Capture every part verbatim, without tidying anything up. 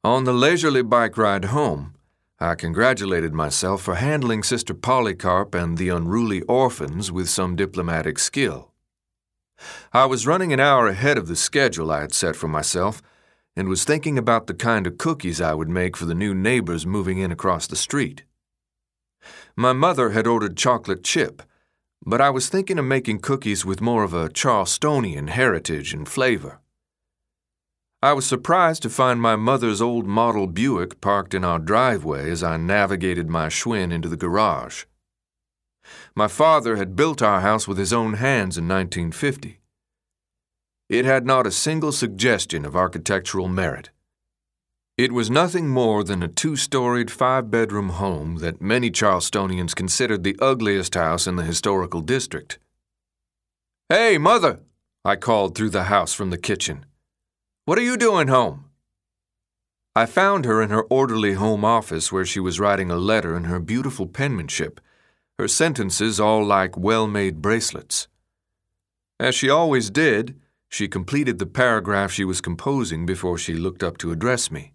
On the leisurely bike ride home, I congratulated myself for handling Sister Polycarp and the unruly orphans with some diplomatic skill. I was running an hour ahead of the schedule I had set for myself and was thinking about the kind of cookies I would make for the new neighbors moving in across the street. My mother had ordered chocolate chip, but I was thinking of making cookies with more of a Charlestonian heritage and flavor. I was surprised to find my mother's old model Buick parked in our driveway as I navigated my Schwinn into the garage. My father had built our house with his own hands in nineteen fifty. It had not a single suggestion of architectural merit. It was nothing more than a two-storied, five-bedroom home that many Charlestonians considered the ugliest house in the historical district. "Hey, Mother!" I called through the house from the kitchen. "What are you doing home?" I found her in her orderly home office where she was writing a letter in her beautiful penmanship, her sentences all like well-made bracelets. As she always did, she completed the paragraph she was composing before she looked up to address me.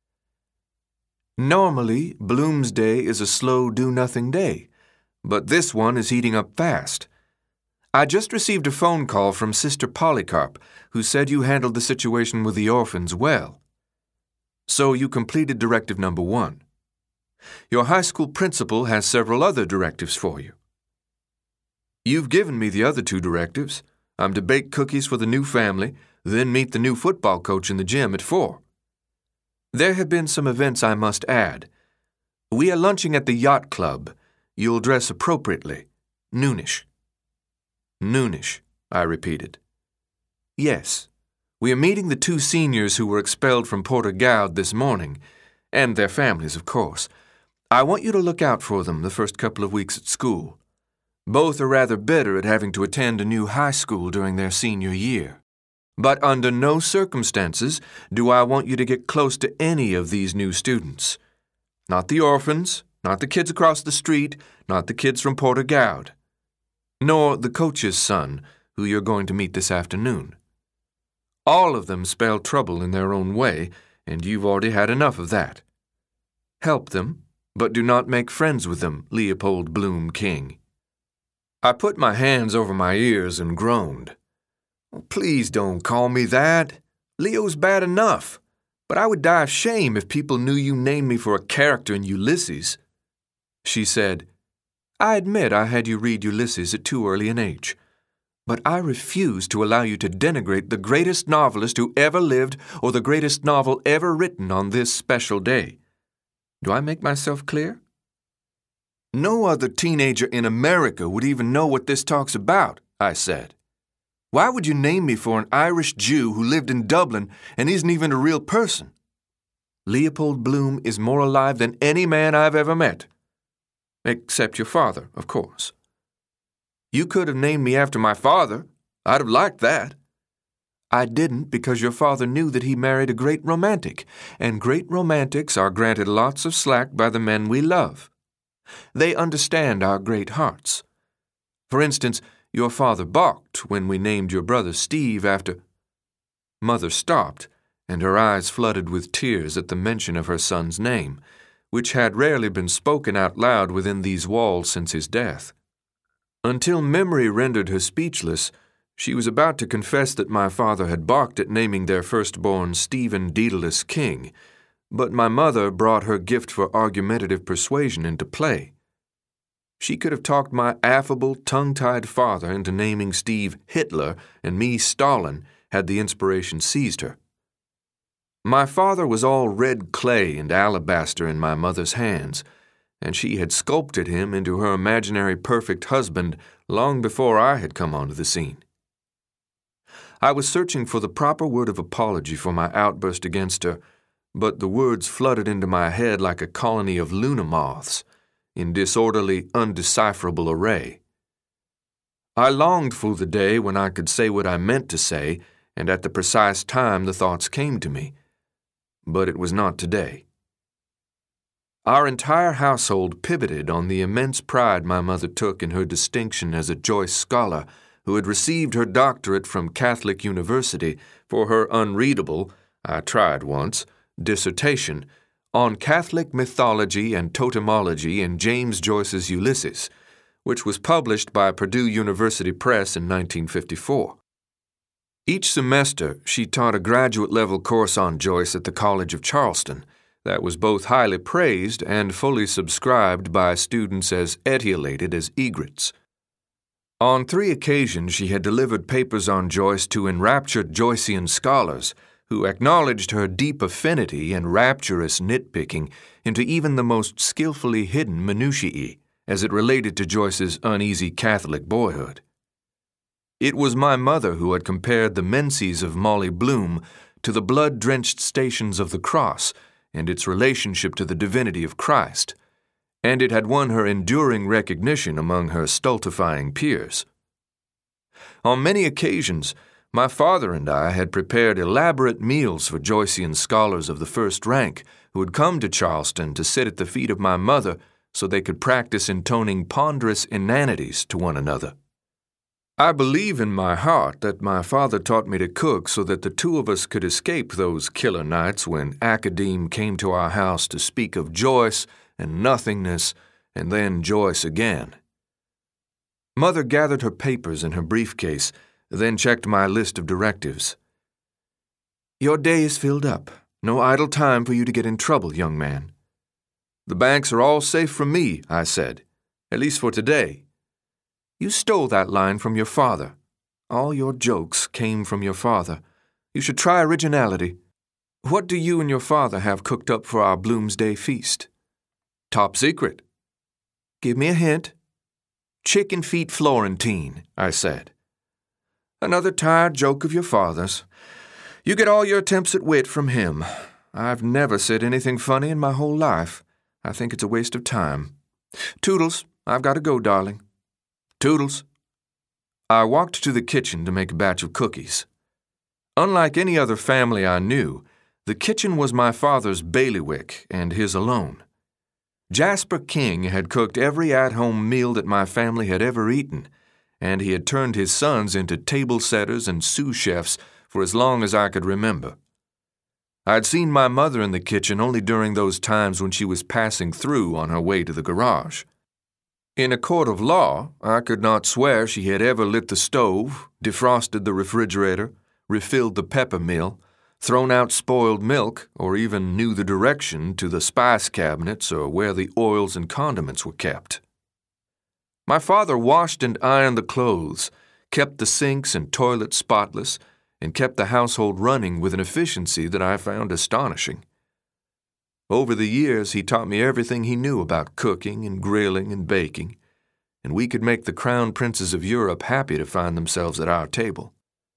"Normally, Bloomsday is a slow do-nothing day, but this one is heating up fast. I just received a phone call from Sister Polycarp, who said you handled the situation with the orphans well. So you completed directive number one. Your high school principal has several other directives for you. You've given me the other two directives. I'm to bake cookies for the new family, then meet the new football coach in the gym at four. There have been some events I must add. We are lunching at the yacht club. You'll dress appropriately. Noonish." "Noonish," I repeated. "Yes. We are meeting the two seniors who were expelled from Porter Gaud this morning, and their families, of course. I want you to look out for them the first couple of weeks at school. Both are rather bitter at having to attend a new high school during their senior year. But under no circumstances do I want you to get close to any of these new students. Not the orphans, not the kids across the street, not the kids from Porter Gaud, nor the coach's son, who you're going to meet this afternoon. All of them spell trouble in their own way, and you've already had enough of that. Help them, but do not make friends with them, Leopold Bloom King." I put my hands over my ears and groaned. "Please don't call me that. Leo's bad enough, but I would die of shame if people knew you named me for a character in Ulysses." She said, "I admit I had you read Ulysses at too early an age, but I refuse to allow you to denigrate the greatest novelist who ever lived or the greatest novel ever written on this special day. Do I make myself clear?" "No other teenager in America would even know what this talk's about," I said. "Why would you name me for an Irish Jew who lived in Dublin and isn't even a real person? Leopold Bloom is more alive than any man I've ever met. Except your father, of course. You could have named me after my father. I'd have liked that. I didn't because your father knew that he married a great romantic, and great romantics are granted lots of slack by the men we love. They understand our great hearts. For instance, your father balked when we named your brother Steve after—" Mother stopped, and her eyes flooded with tears at the mention of her son's name, which had rarely been spoken out loud within these walls since his death. Until memory rendered her speechless, she was about to confess that my father had balked at naming their firstborn Stephen Daedalus King, but my mother brought her gift for argumentative persuasion into play. She could have talked my affable, tongue-tied father into naming Steve Hitler and me Stalin had the inspiration seized her. My father was all red clay and alabaster in my mother's hands, and she had sculpted him into her imaginary perfect husband long before I had come onto the scene. I was searching for the proper word of apology for my outburst against her, but the words flooded into my head like a colony of luna moths, in disorderly, undecipherable array. I longed for the day when I could say what I meant to say, and at the precise time the thoughts came to me. But it was not today. Our entire household pivoted on the immense pride my mother took in her distinction as a Joyce scholar who had received her doctorate from Catholic University for her unreadable, I tried once, dissertation on Catholic mythology and totemology in James Joyce's Ulysses, which was published by Purdue University Press in nineteen fifty-four. Each semester, she taught a graduate-level course on Joyce at the College of Charleston that was both highly praised and fully subscribed by students as etiolated as egrets. On three occasions, she had delivered papers on Joyce to enraptured Joycean scholars who acknowledged her deep affinity and rapturous nitpicking into even the most skillfully hidden minutiae as it related to Joyce's uneasy Catholic boyhood. It was my mother who had compared the menses of Molly Bloom to the blood-drenched Stations of the Cross and its relationship to the divinity of Christ, and it had won her enduring recognition among her stultifying peers. On many occasions, my father and I had prepared elaborate meals for Joycean scholars of the first rank who had come to Charleston to sit at the feet of my mother so they could practice intoning ponderous inanities to one another. I believe in my heart that my father taught me to cook so that the two of us could escape those killer nights when Academe came to our house to speak of Joyce and nothingness, and then Joyce again. Mother gathered her papers in her briefcase, then checked my list of directives. "Your day is filled up. No idle time for you to get in trouble, young man." "The banks are all safe from me," I said, "at least for today." "You stole that line from your father. All your jokes came from your father. You should try originality. What do you and your father have cooked up for our Bloomsday feast?" "Top secret." "Give me a hint." "Chicken feet Florentine," I said. "Another tired joke of your father's. You get all your attempts at wit from him. I've never said anything funny in my whole life. I think it's a waste of time. Toodles, I've got to go, darling." "Toodles." I walked to the kitchen to make a batch of cookies. Unlike any other family I knew, the kitchen was my father's bailiwick and his alone. Jasper King had cooked every at-home meal that my family had ever eaten, and he had turned his sons into table setters and sous chefs for as long as I could remember. I'd seen my mother in the kitchen only during those times when she was passing through on her way to the garage. In a court of law, I could not swear she had ever lit the stove, defrosted the refrigerator, refilled the pepper mill, thrown out spoiled milk, or even knew the direction to the spice cabinets or where the oils and condiments were kept. My father washed and ironed the clothes, kept the sinks and toilets spotless, and kept the household running with an efficiency that I found astonishing. Over the years, he taught me everything he knew about cooking and grilling and baking, and we could make the crown princes of Europe happy to find themselves at our table.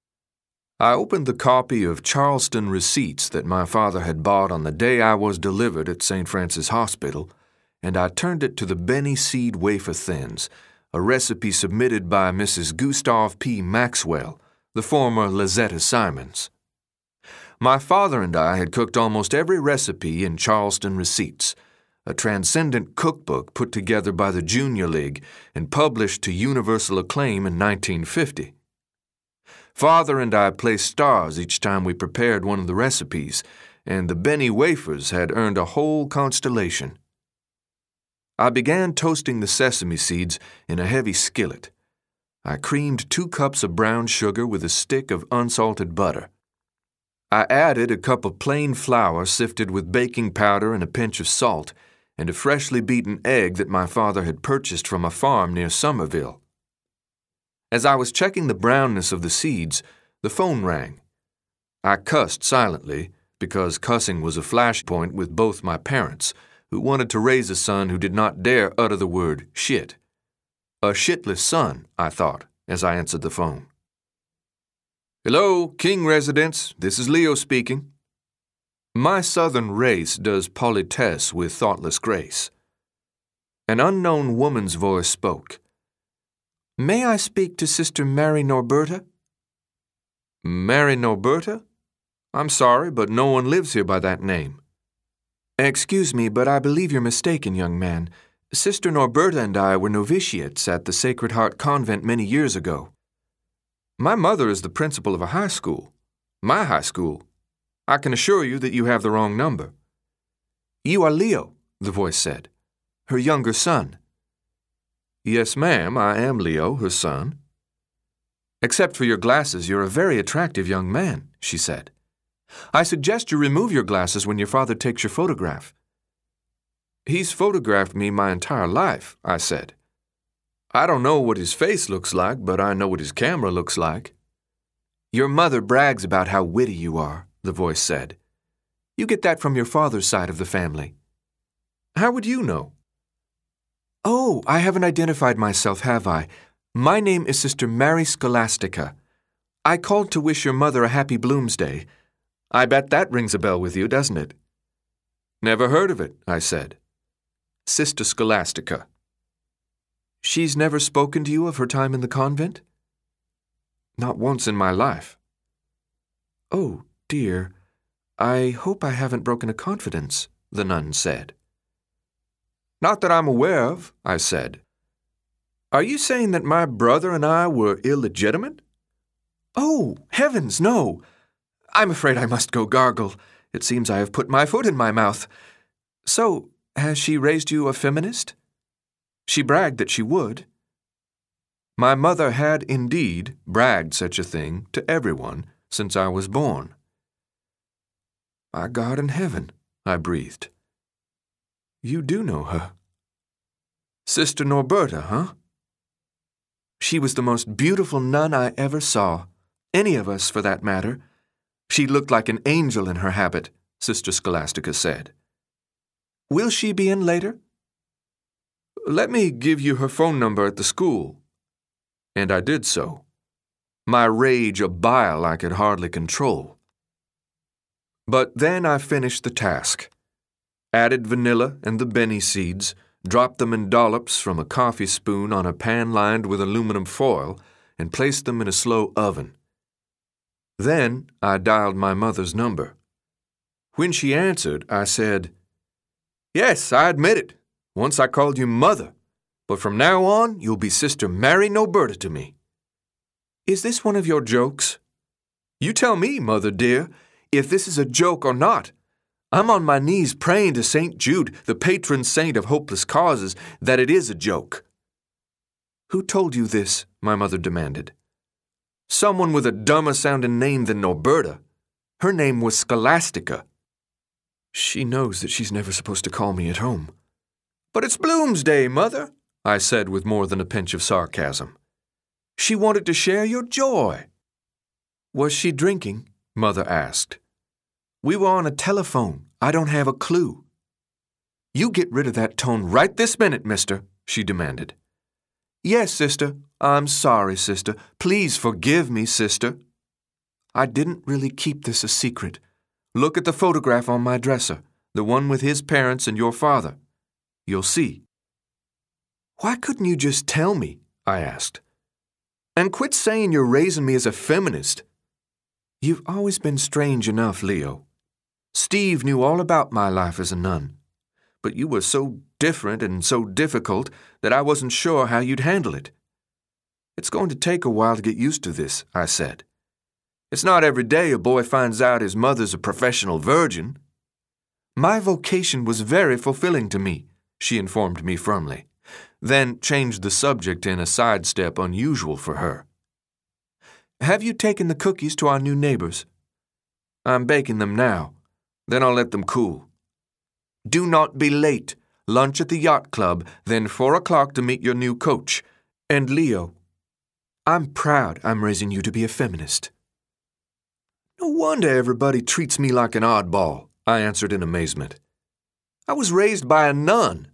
I opened the copy of Charleston Receipts that my father had bought on the day I was delivered at Saint Francis Hospital, and I turned it to the Benny Seed Wafer Thins, a recipe submitted by Missus Gustav P. Maxwell, the former Lizetta Simons. My father and I had cooked almost every recipe in Charleston Receipts, a transcendent cookbook put together by the Junior League and published to universal acclaim in nineteen fifty. Father and I placed stars each time we prepared one of the recipes, and the Benny wafers had earned a whole constellation. I began toasting the sesame seeds in a heavy skillet. I creamed two cups of brown sugar with a stick of unsalted butter. I added a cup of plain flour sifted with baking powder and a pinch of salt, and a freshly beaten egg that my father had purchased from a farm near Somerville. As I was checking the brownness of the seeds, the phone rang. I cussed silently, because cussing was a flashpoint with both my parents, who wanted to raise a son who did not dare utter the word shit. A shitless son, I thought, as I answered the phone. "Hello, King Residence. This is Leo speaking." My southern race does politesse with thoughtless grace. An unknown woman's voice spoke. "May I speak to Sister Mary Norberta?" "Mary Norberta? I'm sorry, but no one lives here by that name." "Excuse me, but I believe you're mistaken, young man. Sister Norberta and I were novitiates at the Sacred Heart Convent many years ago." "My mother is the principal of a high school. My high school." I can assure you that you have the wrong number. You are Leo, the voice said. Her younger son. Yes, ma'am, I am Leo, her son. Except for your glasses, you're a very attractive young man, she said. I suggest you remove your glasses when your father takes your photograph. He's photographed me my entire life, I said. I don't know what his face looks like, but I know what his camera looks like. Your mother brags about how witty you are, the voice said. You get that from your father's side of the family. How would you know? Oh, I haven't identified myself, have I? My name is Sister Mary Scholastica. I called to wish your mother a happy Bloomsday. I bet that rings a bell with you, doesn't it? Never heard of it, I said. Sister Scholastica. She's never spoken to you of her time in the convent? Not once in my life. Oh, dear. I hope I haven't broken a confidence, the nun said. Not that I'm aware of, I said. Are you saying that my brother and I were illegitimate? Oh, heavens, no. I'm afraid I must go gargle. It seems I have put my foot in my mouth. So, has she raised you a feminist? She bragged that she would. My mother had indeed bragged such a thing to everyone since I was born. My God in heaven, I breathed. You do know her. Sister Norberta, huh? She was the most beautiful nun I ever saw, any of us for that matter. She looked like an angel in her habit, Sister Scholastica said. Will she be in later? Let me give you her phone number at the school. And I did so. My rage a bile I could hardly control. But then I finished the task. Added vanilla and the benny seeds, dropped them in dollops from a coffee spoon on a pan lined with aluminum foil, and placed them in a slow oven. Then I dialed my mother's number. When she answered, I said, Yes, I admit it. Once I called you Mother, but from now on you'll be Sister Mary Norberta to me. Is this one of your jokes? You tell me, Mother dear, if this is a joke or not. I'm on my knees praying to Saint Jude, the patron saint of hopeless causes, that it is a joke. Who told you this? My mother demanded. Someone with a dumber-sounding name than Norberta. Her name was Scholastica. She knows that she's never supposed to call me at home. But it's Bloomsday, Mother, I said with more than a pinch of sarcasm. She wanted to share your joy. Was she drinking? Mother asked. We were on a telephone. I don't have a clue. You get rid of that tone right this minute, mister, she demanded. Yes, sister. I'm sorry, sister. Please forgive me, sister. I didn't really keep this a secret. Look at the photograph on my dresser, the one with his parents and your father. You'll see. Why couldn't you just tell me? I asked. And quit saying you're raising me as a feminist. You've always been strange enough, Leo. Steve knew all about my life as a nun. But you were so different and so difficult that I wasn't sure how you'd handle it. It's going to take a while to get used to this, I said. It's not every day a boy finds out his mother's a professional virgin. My vocation was very fulfilling to me, she informed me firmly, then changed the subject in a sidestep unusual for her. Have you taken the cookies to our new neighbors? I'm baking them now. Then I'll let them cool. Do not be late. Lunch at the yacht club, then four o'clock to meet your new coach. And Leo, I'm proud I'm raising you to be a feminist. No wonder everybody treats me like an oddball, I answered in amazement. I was raised by a nun.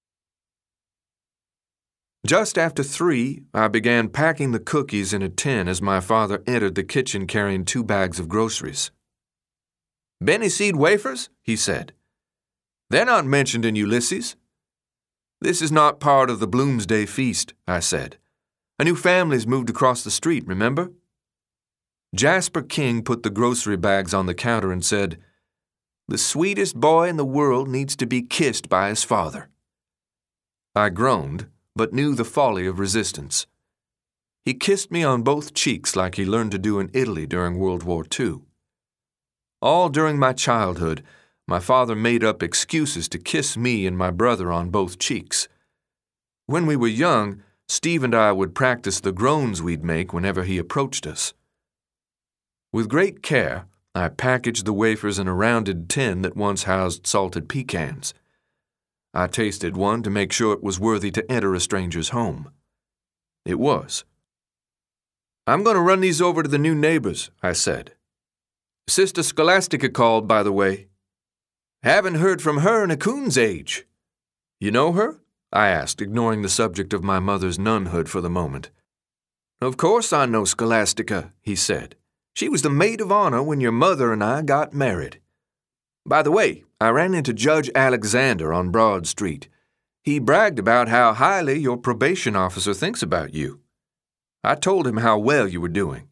Just after three, I began packing the cookies in a tin as my father entered the kitchen carrying two bags of groceries. Benny seed wafers? He said. They're not mentioned in Ulysses. This is not part of the Bloomsday feast, I said. A new family's moved across the street, remember? Jasper King put the grocery bags on the counter and said, The sweetest boy in the world needs to be kissed by his father. I groaned, but knew the folly of resistance. He kissed me on both cheeks like he learned to do in Italy during World War Two. All during my childhood, my father made up excuses to kiss me and my brother on both cheeks. When we were young, Steve and I would practice the groans we'd make whenever he approached us. With great care, I packaged the wafers in a rounded tin that once housed salted pecans. I tasted one to make sure it was worthy to enter a stranger's home. It was. "I'm going to run these over to the new neighbors," I said. "Sister Scholastica called, by the way. Haven't heard from her in a coon's age." "You know her?" I asked, ignoring the subject of my mother's nunhood for the moment. "Of course I know Scholastica," he said. "She was the maid of honor when your mother and I got married. By the way, I ran into Judge Alexander on Broad Street. He bragged about how highly your probation officer thinks about you. I told him how well you were doing."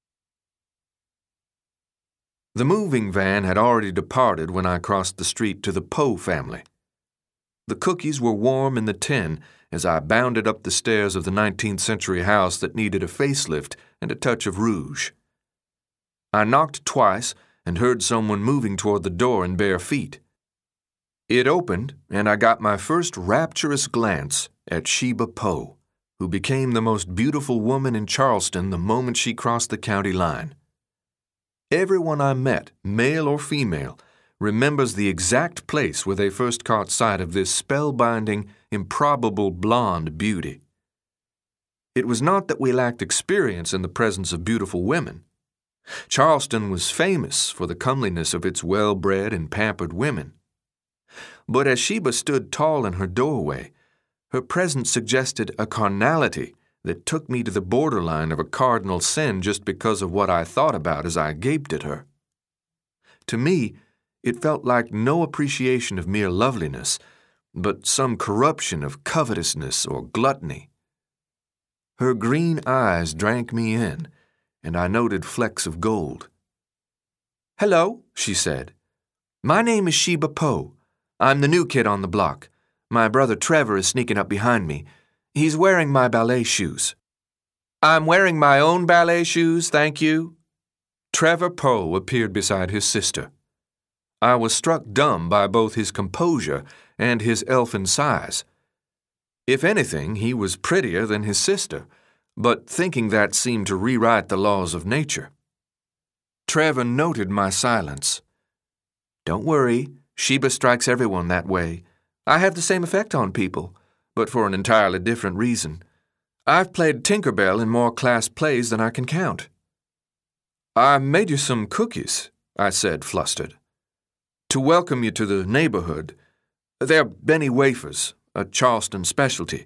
The moving van had already departed when I crossed the street to the Poe family. The cookies were warm in the tin as I bounded up the stairs of the nineteenth century house that needed a facelift and a touch of rouge. I knocked twice and heard someone moving toward the door in bare feet. It opened, and I got my first rapturous glance at Sheba Poe, who became the most beautiful woman in Charleston the moment she crossed the county line. Everyone I met, male or female, remembers the exact place where they first caught sight of this spellbinding, improbable blonde beauty. It was not that we lacked experience in the presence of beautiful women. Charleston was famous for the comeliness of its well-bred and pampered women. But as Sheba stood tall in her doorway, her presence suggested a carnality that took me to the borderline of a cardinal sin just because of what I thought about as I gaped at her. To me, it felt like no appreciation of mere loveliness, but some corruption of covetousness or gluttony. Her green eyes drank me in, and I noted flecks of gold. "Hello," she said. "My name is Sheba Poe. I'm the new kid on the block. My brother Trevor is sneaking up behind me. He's wearing my ballet shoes." "I'm wearing my own ballet shoes, thank you." Trevor Poe appeared beside his sister. I was struck dumb by both his composure and his elfin size. If anything, he was prettier than his sister, but thinking that seemed to rewrite the laws of nature. Trevor noted my silence. "Don't worry, Sheba strikes everyone that way. I have the same effect on people, but for an entirely different reason. I've played Tinkerbell in more class plays than I can count." "I made you some cookies," I said, flustered, "to welcome you to the neighborhood. They're Benny wafers, a Charleston specialty."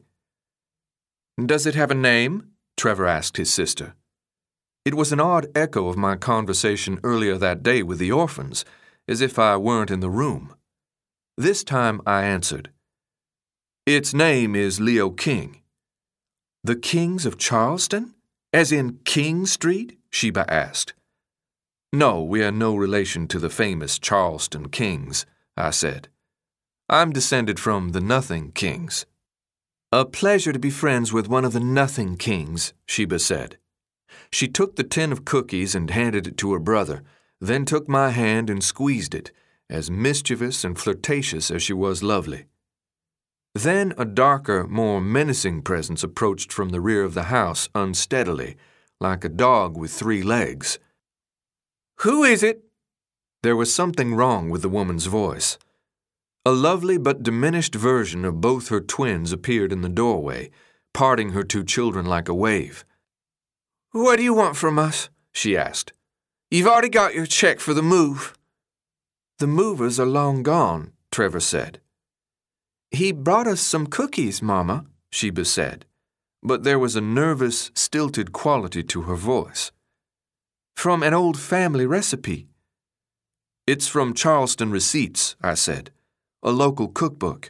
"Does it have a name?" Trevor asked his sister. It was an odd echo of my conversation earlier that day with the orphans, as if I weren't in the room. This time I answered. "Its name is Leo King." "The Kings of Charleston? As in King Street?" Sheba asked. "No, we are no relation to the famous Charleston Kings," I said. "I'm descended from the Nothing Kings." "A pleasure to be friends with one of the Nothing Kings," Sheba said. She took the tin of cookies and handed it to her brother, then took my hand and squeezed it, as mischievous and flirtatious as she was lovely. Then a darker, more menacing presence approached from the rear of the house unsteadily, like a dog with three legs. "Who is it?" There was something wrong with the woman's voice. A lovely but diminished version of both her twins appeared in the doorway, parting her two children like a wave. "What do you want from us?" she asked. "You've already got your check for the move." "The movers are long gone," Trevor said. "He brought us some cookies, Mama," Sheba said, but there was a nervous, stilted quality to her voice. "From an old family recipe." "It's from Charleston Receipts," I said, "a local cookbook."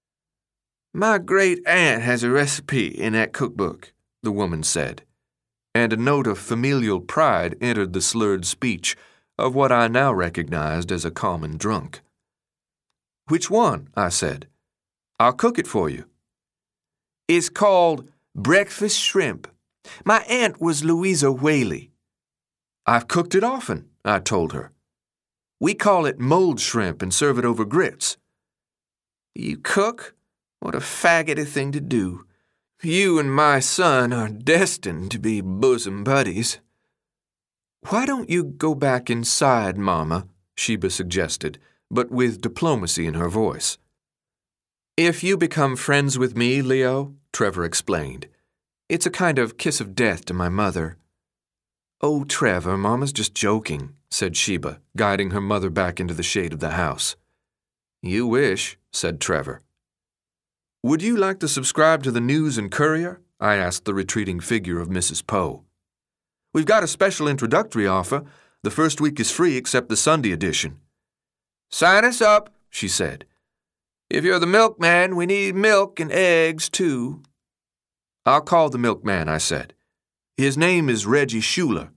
"My great-aunt has a recipe in that cookbook," the woman said, and a note of familial pride entered the slurred speech of what I now recognized as a common drunk. "Which one?" I said. "I'll cook it for you." "It's called breakfast shrimp. My aunt was Louisa Whaley." "I've cooked it often," I told her. We call it mold shrimp and serve it over grits." "You cook? What a faggoty thing to do. You and my son are destined to be bosom buddies." "Why don't you go back inside, Mama?" Sheba suggested, but with diplomacy in her voice. "If you become friends with me, Leo," Trevor explained, "it's a kind of kiss of death to my mother." "Oh, Trevor, Mama's just joking," said Sheba, guiding her mother back into the shade of the house. "You wish," said Trevor. "Would you like to subscribe to the News and Courier?" I asked the retreating figure of Missus Poe. "We've got a special introductory offer. The first week is free except the Sunday edition." "Sign us up," she said. "If you're the milkman, we need milk and eggs, too." "I'll call the milkman," I said. "His name is Reggie Schuler."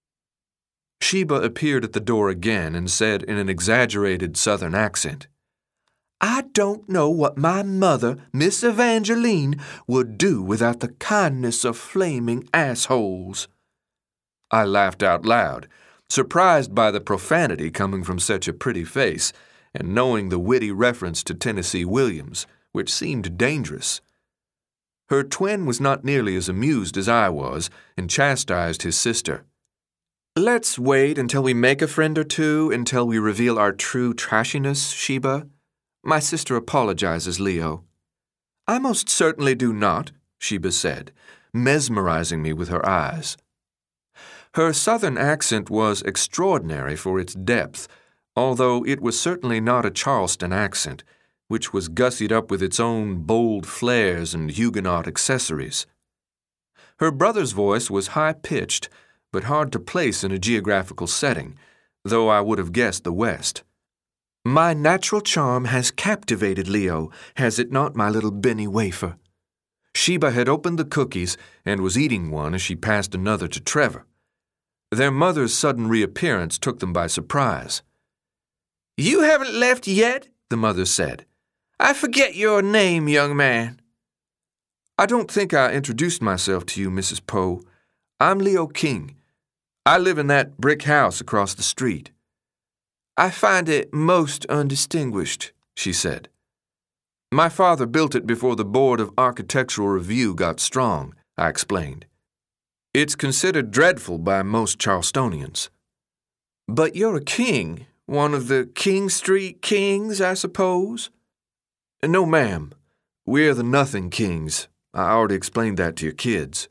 Sheba appeared at the door again and said in an exaggerated Southern accent, "I don't know what my mother, Miss Evangeline, would do without the kindness of flaming assholes." I laughed out loud, surprised by the profanity coming from such a pretty face, and knowing the witty reference to Tennessee Williams, which seemed dangerous. Her twin was not nearly as amused as I was, and chastised his sister. "Let's wait until we make a friend or two, until we reveal our true trashiness, Sheba. My sister apologizes, Leo." "I most certainly do not," Sheba said, mesmerizing me with her eyes. Her Southern accent was extraordinary for its depth, although it was certainly not a Charleston accent, which was gussied up with its own bold flares and Huguenot accessories. Her brother's voice was high-pitched, but hard to place in a geographical setting, though I would have guessed the West. "My natural charm has captivated Leo, has it not, my little Benny wafer?" Sheba had opened the cookies and was eating one as she passed another to Trevor. Their mother's sudden reappearance took them by surprise. "You haven't left yet?" the mother said. "I forget your name, young man." "I don't think I introduced myself to you, Missus Poe. I'm Leo King. I live in that brick house across the street." "I find it most undistinguished," she said. "My father built it before the Board of Architectural Review got strong," I explained. "It's considered dreadful by most Charlestonians." "But you're a king, one of the King Street Kings, I suppose?" "No, ma'am. We're the Nothing Kings. I already explained that to your kids."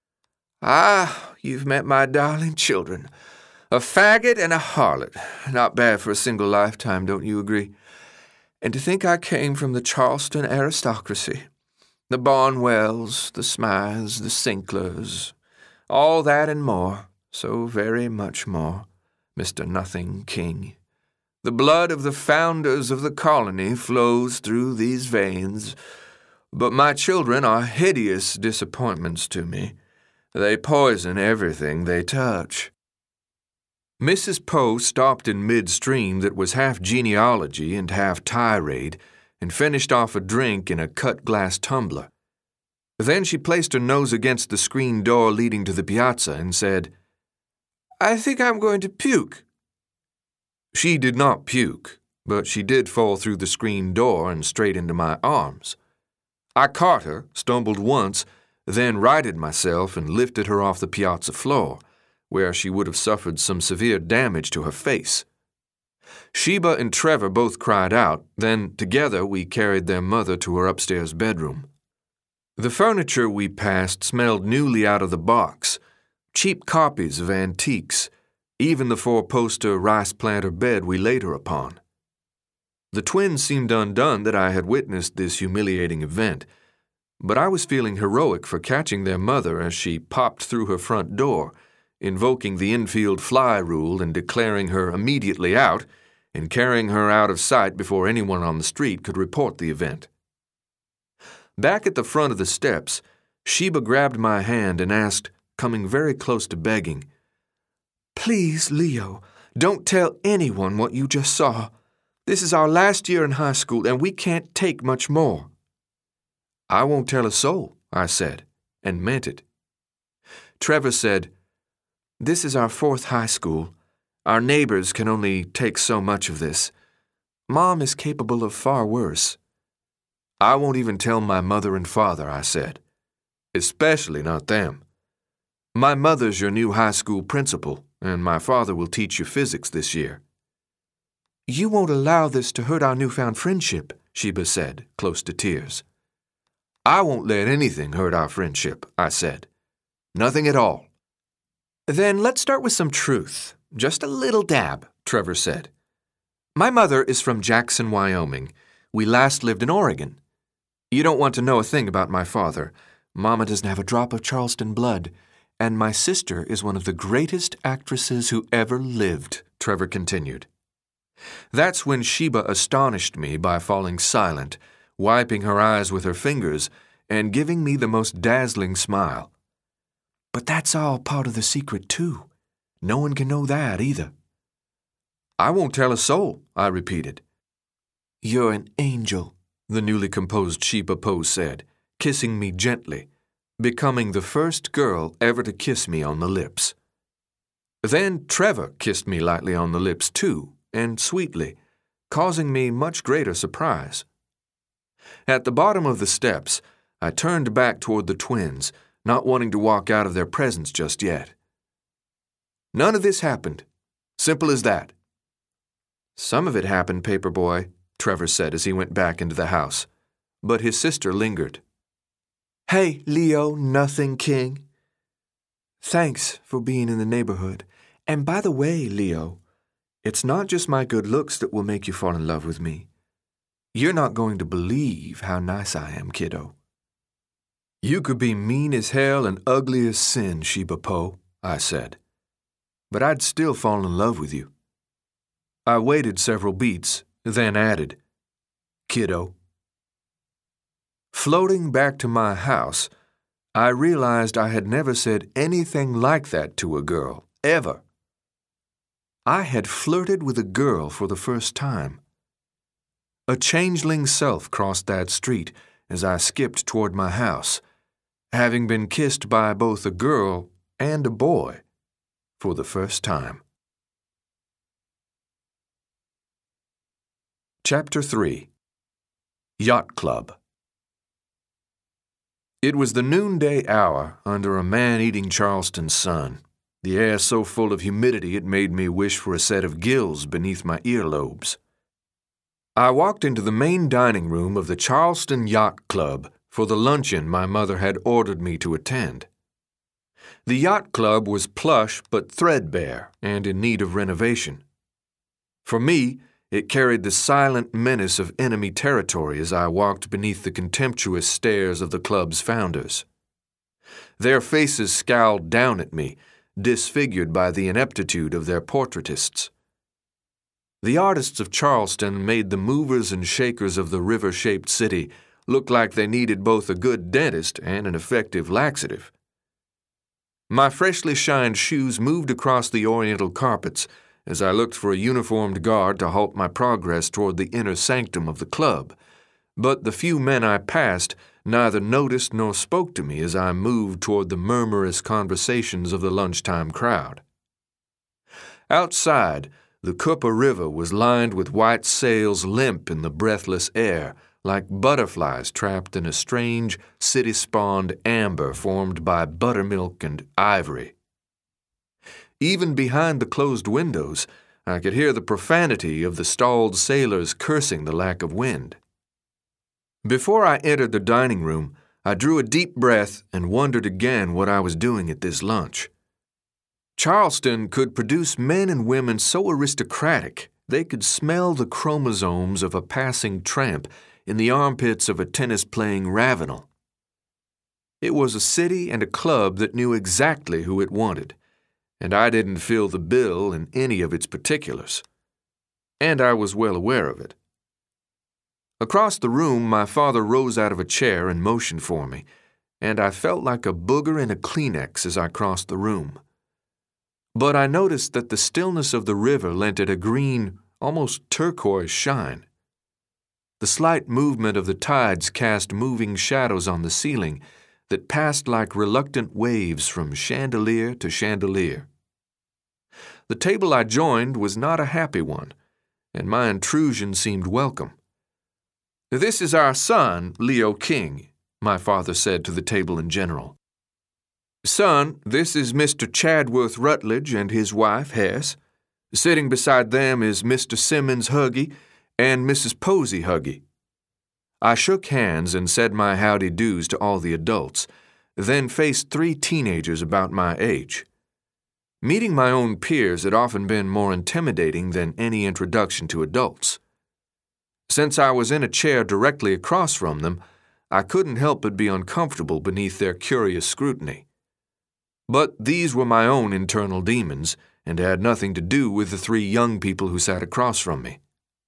"Ah, you've met my darling children. A faggot and a harlot. Not bad for a single lifetime, don't you agree? And to think I came from the Charleston aristocracy. The Barnwells, the Smythes, the Sinklers. All that and more, so very much more, Mister Nothing King. The blood of the founders of the colony flows through these veins, but my children are hideous disappointments to me. They poison everything they touch." Missus Poe stopped in midstream that was half genealogy and half tirade, and finished off a drink in a cut-glass tumbler. Then she placed her nose against the screen door leading to the piazza and said, "I think I'm going to puke." She did not puke, but she did fall through the screen door and straight into my arms. I caught her, stumbled once, then righted myself and lifted her off the piazza floor, where she would have suffered some severe damage to her face. Sheba and Trevor both cried out, then together we carried their mother to her upstairs bedroom. The furniture we passed smelled newly out of the box, cheap copies of antiques, even the four-poster rice planter bed we laid her upon. The twins seemed undone that I had witnessed this humiliating event, but I was feeling heroic for catching their mother as she popped through her front door, invoking the infield fly rule and declaring her immediately out, and carrying her out of sight before anyone on the street could report the event. Back at the front of the steps, Sheba grabbed my hand and asked, coming very close to begging, "Please, Leo, don't tell anyone what you just saw. This is our last year in high school, and we can't take much more." "I won't tell a soul," I said, and meant it. Trevor said, "This is our fourth high school. Our neighbors can only take so much of this. Mom is capable of far worse. I won't even tell my mother and father, I said. Especially not them. My mother's your new high school principal, and my father will teach you physics this year. You won't allow this to hurt our newfound friendship, Sheba said, close to tears. I won't let anything hurt our friendship, I said. Nothing at all. Then let's start with some truth. Just a little dab, Trevor said. My mother is from Jackson, Wyoming. We last lived in Oregon. You don't want to know a thing about my father. Mama doesn't have a drop of Charleston blood. And my sister is one of the greatest actresses who ever lived, Trevor continued. That's when Sheba astonished me by falling silent, wiping her eyes with her fingers, and giving me the most dazzling smile. But that's all part of the secret, too. No one can know that, either. I won't tell a soul, I repeated. You're an angel, the newly composed Sheba Poe said, kissing me gently, becoming the first girl ever to kiss me on the lips. Then Trevor kissed me lightly on the lips, too, and sweetly, causing me much greater surprise. At the bottom of the steps, I turned back toward the twins, not wanting to walk out of their presence just yet. None of this happened. Simple as that. Some of it happened, Paperboy, Trevor said as he went back into the house, but his sister lingered. Hey, Leo Nothing King. Thanks for being in the neighborhood. And by the way, Leo, it's not just my good looks that will make you fall in love with me. You're not going to believe how nice I am, kiddo. You could be mean as hell and ugly as sin, Sheba Poe, I said. But I'd still fall in love with you. I waited several beats, then added, kiddo. Floating back to my house, I realized I had never said anything like that to a girl, ever. I had flirted with a girl for the first time. A changeling self crossed that street as I skipped toward my house, having been kissed by both a girl and a boy for the first time. Chapter three. Yacht Club. It was the noonday hour under a man-eating Charleston sun, the air so full of humidity it made me wish for a set of gills beneath my earlobes. I walked into the main dining room of the Charleston Yacht Club for the luncheon my mother had ordered me to attend. The yacht club was plush but threadbare and in need of renovation. For me, it carried the silent menace of enemy territory as I walked beneath the contemptuous stares of the club's founders. Their faces scowled down at me, disfigured by the ineptitude of their portraitists. The artists of Charleston made the movers and shakers of the river-shaped city look like they needed both a good dentist and an effective laxative. My freshly shined shoes moved across the oriental carpets as I looked for a uniformed guard to halt my progress toward the inner sanctum of the club, but the few men I passed neither noticed nor spoke to me as I moved toward the murmurous conversations of the lunchtime crowd. Outside, the Cooper River was lined with white sails limp in the breathless air, like butterflies trapped in a strange, city-spawned amber formed by buttermilk and ivory. Even behind the closed windows, I could hear the profanity of the stalled sailors cursing the lack of wind. Before I entered the dining room, I drew a deep breath and wondered again what I was doing at this lunch. Charleston could produce men and women so aristocratic they could smell the chromosomes of a passing tramp in the armpits of a tennis-playing Ravenel. It was a city and a club that knew exactly who it wanted, and I didn't fill the bill in any of its particulars. And I was well aware of it. Across the room, my father rose out of a chair and motioned for me, and I felt like a booger in a Kleenex as I crossed the room. But I noticed that the stillness of the river lent it a green, almost turquoise shine. The slight movement of the tides cast moving shadows on the ceiling that passed like reluctant waves from chandelier to chandelier. the table I joined was not a happy one, and my intrusion seemed welcome. "This is our son, Leo King," my father said to the table in general. "Son, this is Mister Chadworth Rutledge and his wife, Hess. Sitting beside them is Mister Simmons Huggy and Missus Posey Huggy." I shook hands and said my howdy-doos to all the adults, then faced three teenagers about my age. Meeting my own peers had often been more intimidating than any introduction to adults. Since I was in a chair directly across from them, I couldn't help but be uncomfortable beneath their curious scrutiny. But these were my own internal demons, and had nothing to do with the three young people who sat across from me.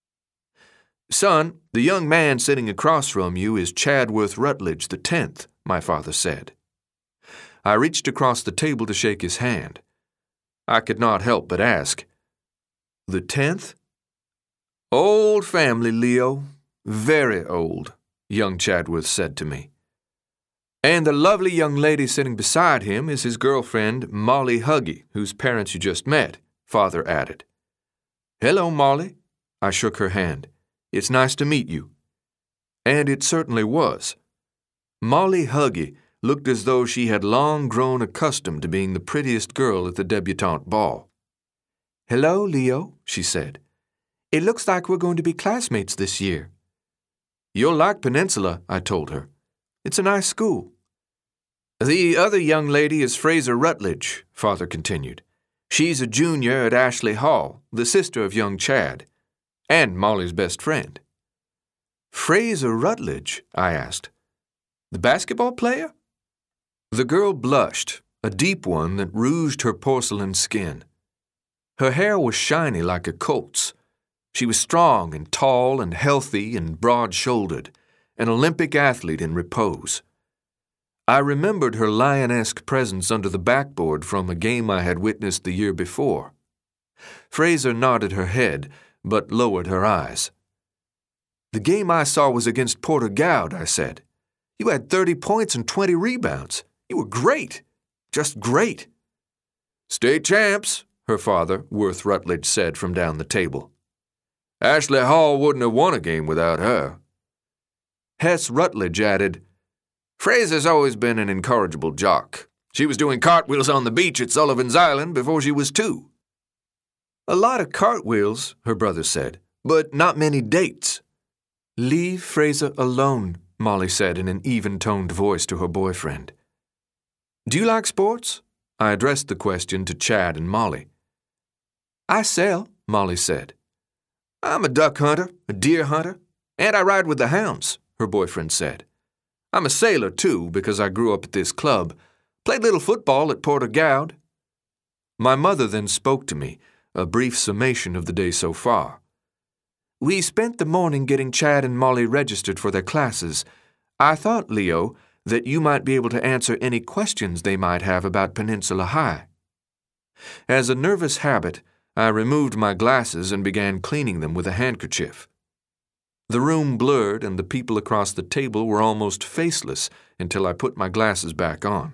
"Son, the young man sitting across from you is Chadworth Rutledge the tenth, my father said. I reached across the table to shake his hand. I could not help but ask, "The tenth?" "Old family, Leo. Very old," young Chadworth said to me. "And the lovely young lady sitting beside him is his girlfriend, Molly Huggy, whose parents you just met," father added. "Hello, Molly." I shook her hand. "It's nice to meet you." And it certainly was. Molly Huggy looked as though she had long grown accustomed to being the prettiest girl at the debutante ball. "Hello, Leo," she said. "It looks like we're going to be classmates this year." "You'll like Peninsula," I told her. "It's a nice school." "The other young lady is Fraser Rutledge," father continued. "She's a junior at Ashley Hall, the sister of young Chad, and Molly's best friend." "Fraser Rutledge?" I asked. "The basketball player?" The girl blushed, a deep one that rouged her porcelain skin. Her hair was shiny like a colt's. She was strong and tall and healthy and broad-shouldered, an Olympic athlete in repose. I remembered her lionesque presence under the backboard from a game I had witnessed the year before. Fraser nodded her head, but lowered her eyes. "The game I saw was against Porter Gowd," I said. "You had thirty points and twenty rebounds. You were great. Just great." "State champs," her father, Worth Rutledge, said from down the table. "Ashley Hall wouldn't have won a game without her." Hess Rutledge added, "Fraser's always been an incorrigible jock. She was doing cartwheels on the beach at Sullivan's Island before she was two." "A lot of cartwheels," her brother said, "but not many dates." "Leave Fraser alone," Molly said in an even-toned voice to her boyfriend. "Do you like sports?" I addressed the question to Chad and Molly. "I sail," Molly said. "I'm a duck hunter, a deer hunter, and I ride with the hounds," her boyfriend said. "I'm a sailor, too, because I grew up at this club. Played little football at Porter Gowd." My mother then spoke to me, a brief summation of the day so far. "We spent the morning getting Chad and Molly registered for their classes. I thought, Leo, that you might be able to answer any questions they might have about Peninsula High." As a nervous habit, I removed my glasses and began cleaning them with a handkerchief. The room blurred and the people across the table were almost faceless until I put my glasses back on.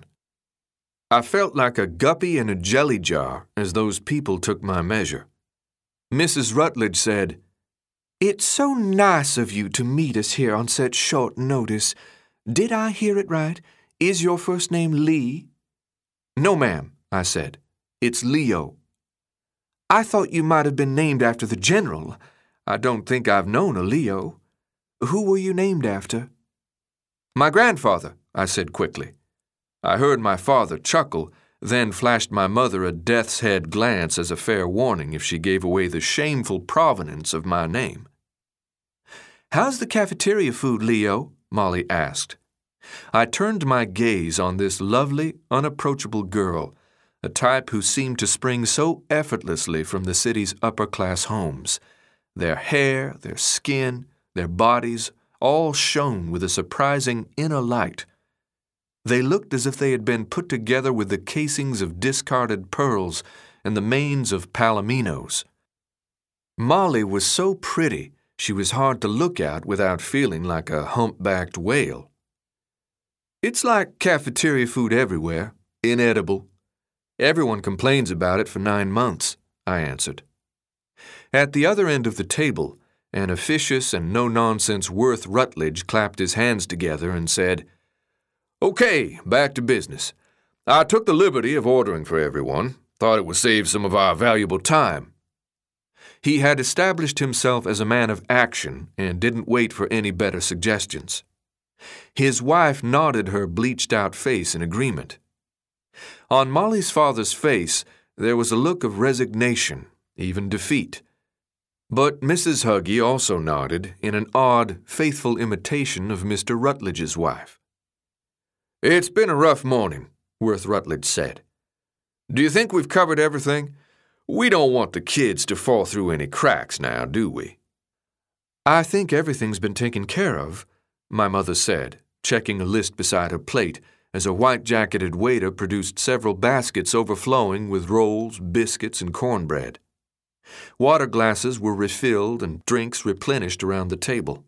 I felt like a guppy in a jelly jar as those people took my measure. Missus Rutledge said, "It's so nice of you to meet us here on such short notice. Did I hear it right? Is your first name Lee?" "No, ma'am," I said. "It's Leo." "I thought you might have been named after the general. I don't think I've known a Leo. Who were you named after?" "My grandfather," I said quickly. I heard my father chuckle, then flashed my mother a death's head glance as a fair warning if she gave away the shameful provenance of my name. "How's the cafeteria food, Leo?" Molly asked. I turned my gaze on this lovely, unapproachable girl, a type who seemed to spring so effortlessly from the city's upper-class homes. Their hair, their skin, their bodies, all shone with a surprising inner light. They looked as if they had been put together with the casings of discarded pearls and the manes of palominos. Molly was so pretty, she was hard to look at without feeling like a humpbacked whale. "It's like cafeteria food everywhere, inedible. Everyone complains about it for nine months," I answered. At the other end of the table, an officious and no-nonsense Worth Rutledge clapped his hands together and said, "Okay, back to business. I took the liberty of ordering for everyone. Thought it would save some of our valuable time." He had established himself as a man of action and didn't wait for any better suggestions. His wife nodded her bleached-out face in agreement. On Molly's father's face, there was a look of resignation, even defeat. But Missus Huggy also nodded in an odd, faithful imitation of Mister Rutledge's wife. "It's been a rough morning," Worth Rutledge said. "Do you think we've covered everything? We don't want the kids to fall through any cracks now, do we?" "I think everything's been taken care of," my mother said, checking a list beside her plate as a white-jacketed waiter produced several baskets overflowing with rolls, biscuits, and cornbread. Water glasses were refilled and drinks replenished around the table.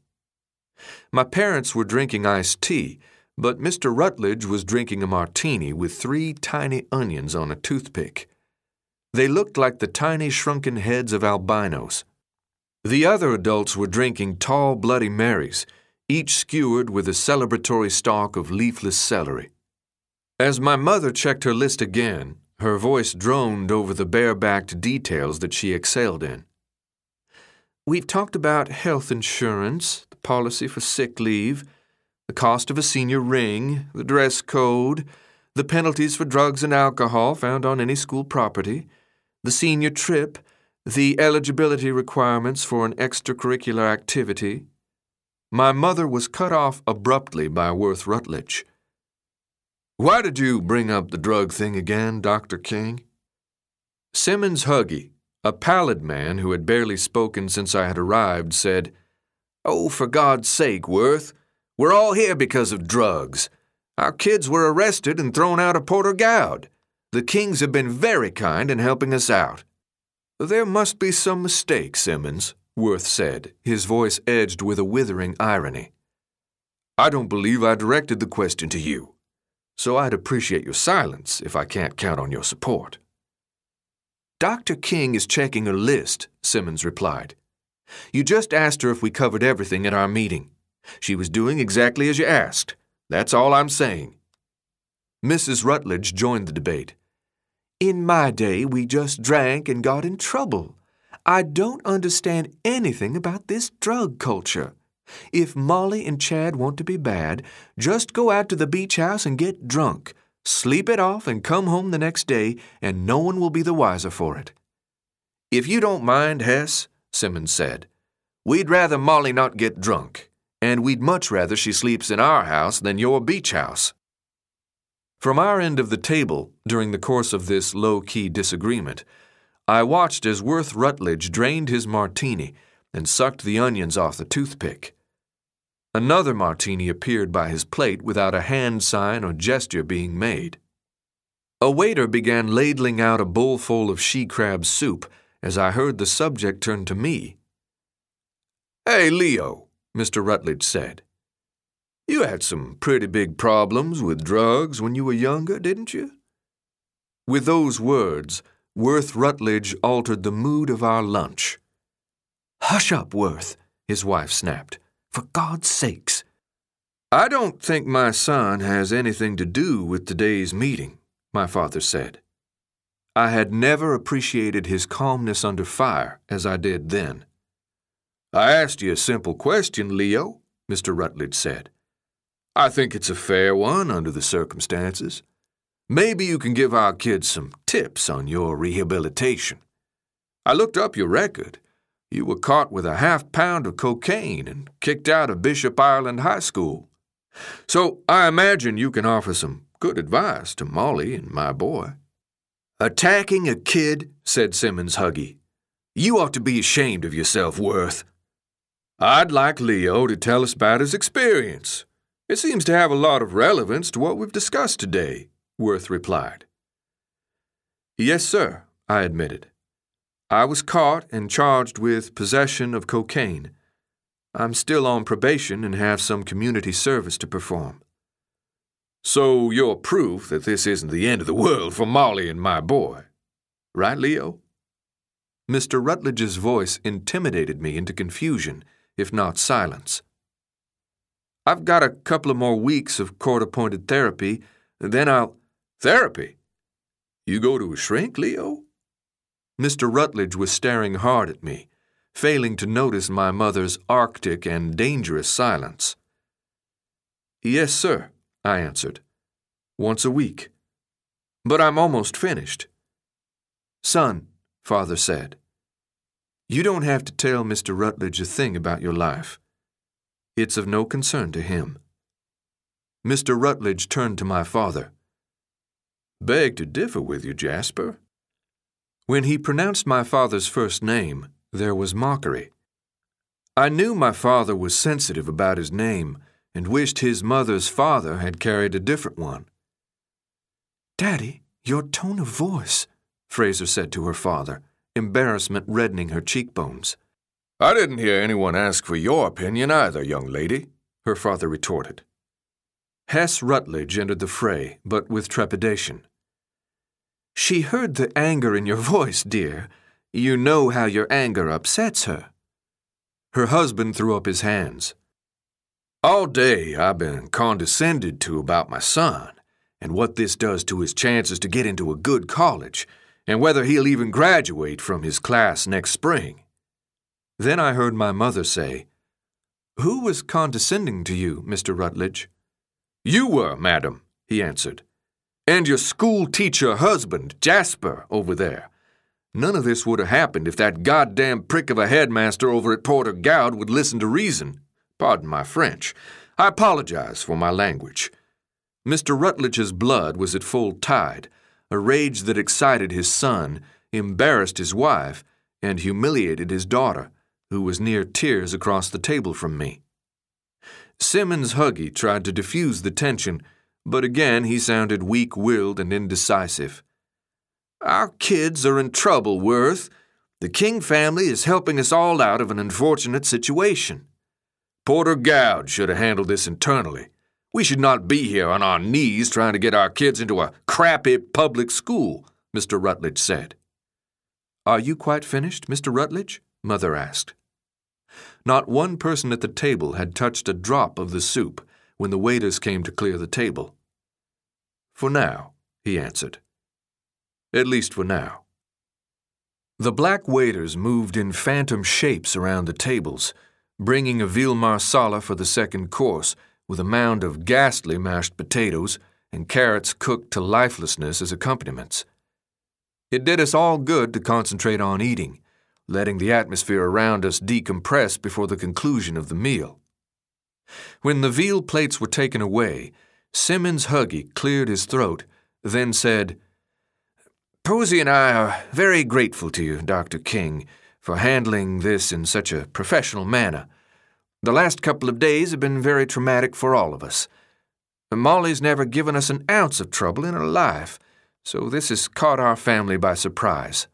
My parents were drinking iced tea, but Mister Rutledge was drinking a martini with three tiny onions on a toothpick. They looked like the tiny shrunken heads of albinos. The other adults were drinking tall Bloody Marys, each skewered with a celebratory stalk of leafless celery. As my mother checked her list again, her voice droned over the bare-backed details that she excelled in. "We've talked about health insurance, the policy for sick leave, the cost of a senior ring, the dress code, the penalties for drugs and alcohol found on any school property, the senior trip, the eligibility requirements for an extracurricular activity." My mother was cut off abruptly by Worth Rutledge. "Why did you bring up the drug thing again, Doctor King?" Simmons Huggy, a pallid man who had barely spoken since I had arrived, said, "Oh, for God's sake, Worth, we're all here because of drugs. Our kids were arrested and thrown out of Porter Gaud. The Kings have been very kind in helping us out." "There must be some mistake, Simmons," Worth said, his voice edged with a withering irony. "I don't believe I directed the question to you, so I'd appreciate your silence if I can't count on your support." "Doctor King is checking her list," Simmons replied. "You just asked her if we covered everything at our meeting. She was doing exactly as you asked. That's all I'm saying." Missus Rutledge joined the debate. "In my day, we just drank and got in trouble. I don't understand anything about this drug culture. If Molly and Chad want to be bad, just go out to the beach house and get drunk, sleep it off, and come home the next day, and no one will be the wiser for it." "If you don't mind, Hess," Simmons said, "we'd rather Molly not get drunk, and we'd much rather she sleeps in our house than your beach house." From our end of the table, during the course of this low-key disagreement, I watched as Worth Rutledge drained his martini and sucked the onions off the toothpick. Another martini appeared by his plate without a hand sign or gesture being made. A waiter began ladling out a bowlful of she-crab soup as I heard the subject turn to me. "Hey, Leo," Mister Rutledge said. "You had some pretty big problems with drugs when you were younger, didn't you?" With those words, Worth Rutledge altered the mood of our lunch. "Hush up, Worth," his wife snapped. "For God's sakes." "I don't think my son has anything to do with today's meeting," my father said. I had never appreciated his calmness under fire as I did then. "I asked you a simple question, Leo," Mister Rutledge said. "I think it's a fair one under the circumstances. Maybe you can give our kids some tips on your rehabilitation. I looked up your record. You were caught with a half pound of cocaine and kicked out of Bishop Ireland High School. So I imagine you can offer some good advice to Molly and my boy." "Attacking a kid," said Simmons Huggy. "You ought to be ashamed of yourself, Worth." "I'd like Leo to tell us about his experience. It seems to have a lot of relevance to what we've discussed today," Worth replied. "Yes, sir," I admitted. "I was caught and charged with possession of cocaine. I'm still on probation and have some community service to perform." "So you're proof that this isn't the end of the world for Molly and my boy. Right, Leo?" Mister Rutledge's voice intimidated me into confusion, if not silence. I've got a couple of more weeks of court-appointed therapy, and then I'll— Therapy? You go to a shrink, Leo? Mister Rutledge was staring hard at me, failing to notice my mother's arctic and dangerous silence. Yes, sir, I answered. Once a week. But I'm almost finished. Son, Father said, you don't have to tell Mister Rutledge a thing about your life. It's of no concern to him. Mister Rutledge turned to my father. Beg to differ with you, Jasper. When he pronounced my father's first name, there was mockery. I knew my father was sensitive about his name and wished his mother's father had carried a different one. Daddy, your tone of voice, Fraser said to her father, embarrassment reddening her cheekbones. I didn't hear anyone ask for your opinion either, young lady, her father retorted. Hess Rutledge entered the fray, but with trepidation. She heard the anger in your voice, dear. You know how your anger upsets her. Her husband threw up his hands. All day I've been condescended to about my son, and what this does to his chances to get into a good college, and whether he'll even graduate from his class next spring. Then I heard my mother say, Who was condescending to you, Mister Rutledge? You were, madam, he answered. And your school-teacher husband, Jasper, over there. None of this would have happened if that goddamn prick of a headmaster over at Porter Goud would listen to reason. Pardon my French. I apologize for my language. Mister Rutledge's blood was at full tide, a rage that excited his son, embarrassed his wife, and humiliated his daughter, who was near tears across the table from me. Simmons Huggy tried to diffuse the tension, but again he sounded weak-willed and indecisive. Our kids are in trouble, Worth. The King family is helping us all out of an unfortunate situation. Porter Goud should have handled this internally. We should not be here on our knees trying to get our kids into a crappy public school, Mister Rutledge said. Are you quite finished, Mister Rutledge? Mother asked. Not one person at the table had touched a drop of the soup when the waiters came to clear the table. For now, he answered. At least for now. The black waiters moved in phantom shapes around the tables, bringing a veal marsala for the second course, with a mound of ghastly mashed potatoes and carrots cooked to lifelessness as accompaniments. It did us all good to concentrate on eating, letting the atmosphere around us decompress before the conclusion of the meal. When the veal plates were taken away, Simmons Huggy cleared his throat, then said, Posey and I are very grateful to you, Doctor King, for handling this in such a professional manner. The last couple of days have been very traumatic for all of us. Molly's never given us an ounce of trouble in her life, so this has caught our family by surprise.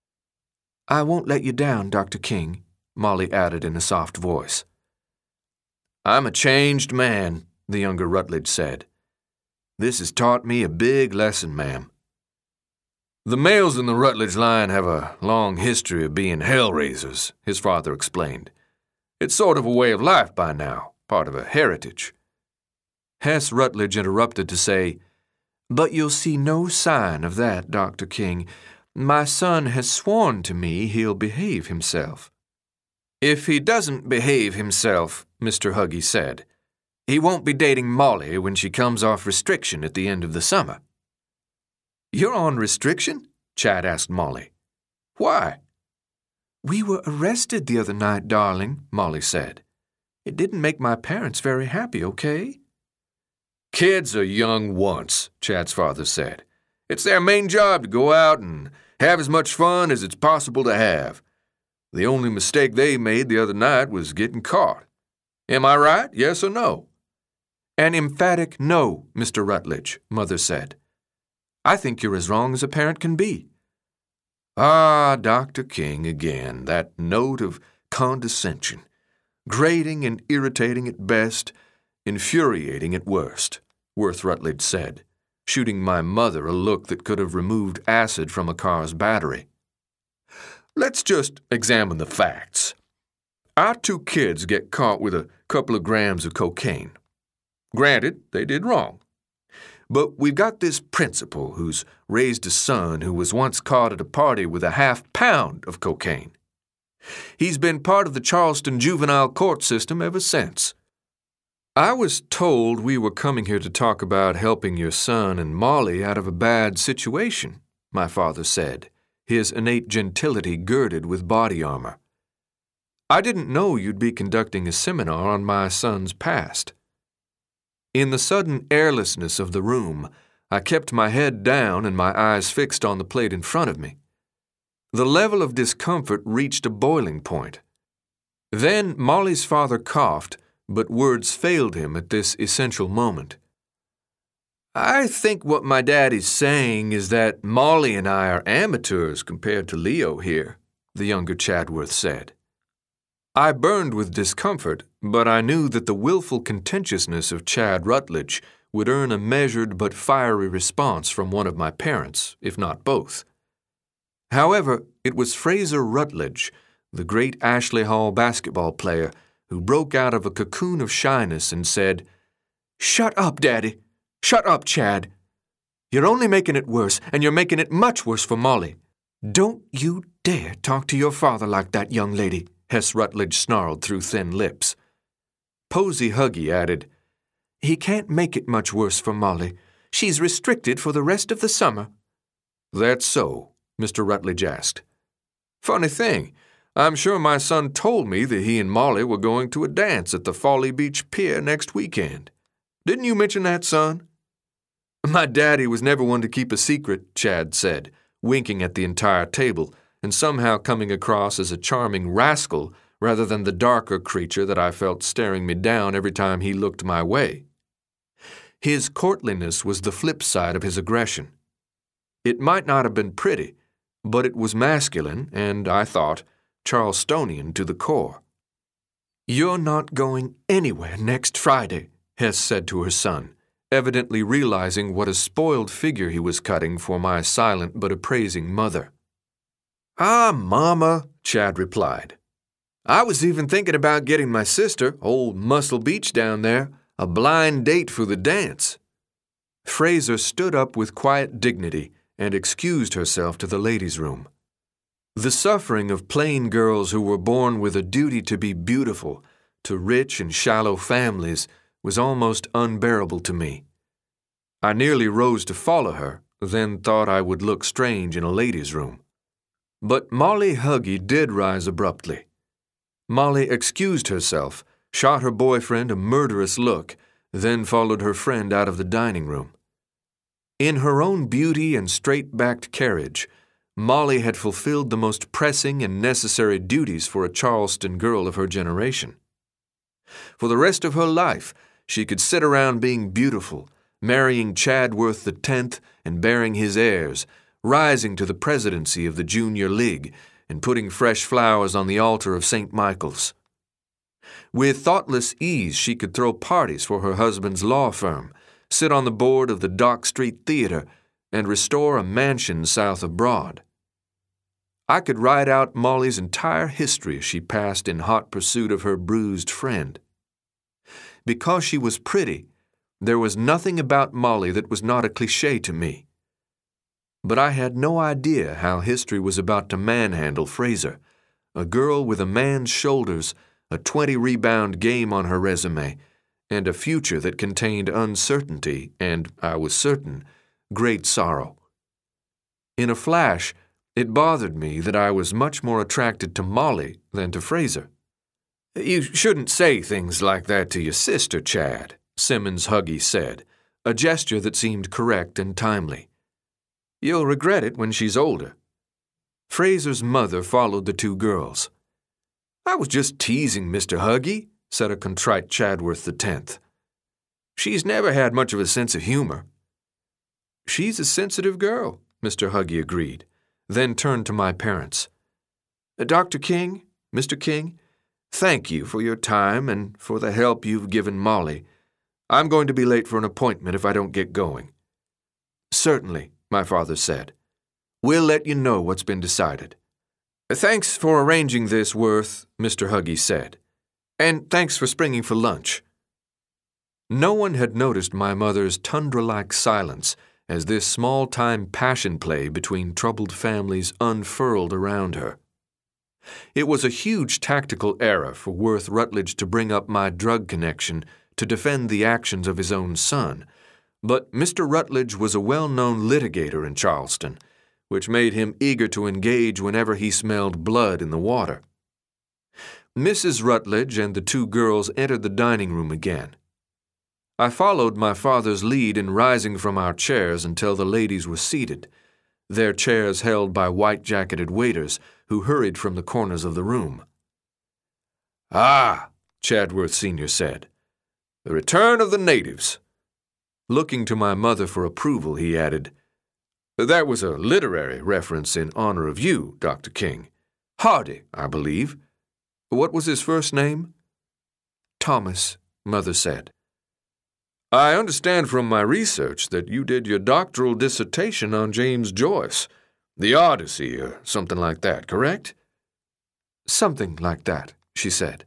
I won't let you down, Doctor King, Molly added in a soft voice. I'm a changed man, the younger Rutledge said. This has taught me a big lesson, ma'am. The males in the Rutledge line have a long history of being hell-raisers, his father explained. It's sort of a way of life by now, part of a heritage. Hess Rutledge interrupted to say, But you'll see no sign of that, Doctor King. My son has sworn to me he'll behave himself. If he doesn't behave himself, Mister Huggy said, he won't be dating Molly when she comes off restriction at the end of the summer. You're on restriction? Chad asked Molly. Why? We were arrested the other night, darling, Molly said. It didn't make my parents very happy, okay? Kids are young once, Chad's father said. It's their main job to go out and have as much fun as it's possible to have. The only mistake they made the other night was getting caught. Am I right, yes or no? An emphatic no, Mister Rutledge, Mother said. I think you're as wrong as a parent can be. Ah, Doctor King again, that note of condescension, grating and irritating at best, infuriating at worst, Worth Rutledge said, shooting my mother a look that could have removed acid from a car's battery. Let's just examine the facts. Our two kids get caught with a couple of grams of cocaine. Granted, they did wrong. But we've got this principal who's raised a son who was once caught at a party with a half pound of cocaine. He's been part of the Charleston juvenile court system ever since. I was told we were coming here to talk about helping your son and Molly out of a bad situation, my father said, his innate gentility girded with body armor. I didn't know you'd be conducting a seminar on my son's past. In the sudden airlessness of the room, I kept my head down and my eyes fixed on the plate in front of me. The level of discomfort reached a boiling point. Then Molly's father coughed, but words failed him at this essential moment. I think what my daddy's saying is that Molly and I are amateurs compared to Leo here, the younger Chadworth said. I burned with discomfort, but I knew that the willful contentiousness of Chad Rutledge would earn a measured but fiery response from one of my parents, if not both. However, it was Fraser Rutledge, the great Ashley Hall basketball player, who broke out of a cocoon of shyness and said, "Shut up, Daddy. Shut up, Chad. You're only making it worse, and you're making it much worse for Molly. Don't you dare talk to your father like that, young lady," Hess Rutledge snarled through thin lips. Posey Huggy added, "He can't make it much worse for Molly. She's restricted for the rest of the summer." "That's so?" Mister Rutledge asked. "Funny thing, I'm sure my son told me that he and Molly were going to a dance at the Folly Beach Pier next weekend. Didn't you mention that, son?" "My daddy was never one to keep a secret," Chad said, winking at the entire table, and somehow coming across as a charming rascal rather than the darker creature that I felt staring me down every time he looked my way. His courtliness was the flip side of his aggression. It might not have been pretty, but it was masculine and, I thought, Charlestonian to the core. "You're not going anywhere next Friday," Hess said to her son, evidently realizing what a spoiled figure he was cutting for my silent but appraising mother. "Ah, Mama," Chad replied. "I was even thinking about getting my sister, old Muscle Beach down there, a blind date for the dance." Fraser stood up with quiet dignity and excused herself to the ladies' room. The suffering of plain girls who were born with a duty to be beautiful to rich and shallow families was almost unbearable to me. I nearly rose to follow her, then thought I would look strange in a ladies' room. But Molly Huggy did rise abruptly. Molly excused herself, shot her boyfriend a murderous look, then followed her friend out of the dining room. In her own beauty and straight-backed carriage, Molly had fulfilled the most pressing and necessary duties for a Charleston girl of her generation. For the rest of her life, she could sit around being beautiful, marrying Chadworth the tenth and bearing his heirs, rising to the presidency of the Junior League and putting fresh flowers on the altar of Saint Michael's. With thoughtless ease, she could throw parties for her husband's law firm, sit on the board of the Dock Street Theater, and restore a mansion south of Broad. I could write out Molly's entire history as she passed in hot pursuit of her bruised friend. Because she was pretty, there was nothing about Molly that was not a cliché to me. But I had no idea how history was about to manhandle Fraser, a girl with a man's shoulders, a twenty-rebound game on her resume, and a future that contained uncertainty and, I was certain, great sorrow. In a flash, it bothered me that I was much more attracted to Molly than to Fraser. "You shouldn't say things like that to your sister, Chad," Simmons Huggy said, a gesture that seemed correct and timely. "You'll regret it when she's older." Fraser's mother followed the two girls. "I was just teasing, Mister Huggy," said a contrite Chadworth the tenth. "She's never had much of a sense of humor." "She's a sensitive girl," Mister Huggy agreed, then turned to my parents. "Doctor King, Mister King, thank you for your time and for the help you've given Molly. I'm going to be late for an appointment if I don't get going." "Certainly," my father said. "We'll let you know what's been decided." "Thanks for arranging this, Worth," Mister Huggy said. "And thanks for springing for lunch." No one had noticed my mother's tundra-like silence as this small-time passion play between troubled families unfurled around her. It was a huge tactical error for Worth Rutledge to bring up my drug connection to defend the actions of his own son, but Mister Rutledge was a well-known litigator in Charleston, which made him eager to engage whenever he smelled blood in the water. Missus Rutledge and the two girls entered the dining room again. I followed my father's lead in rising from our chairs until the ladies were seated, their chairs held by white-jacketed waiters who hurried from the corners of the room. "Ah," Chadworth Senior said, "the return of the natives." Looking to my mother for approval, he added, "That was a literary reference in honor of you, Doctor King. Hardy, I believe. What was his first name?" "Thomas," Mother said. "I understand from my research that you did your doctoral dissertation on James Joyce, the Odyssey or something like that, correct?" "Something like that," she said.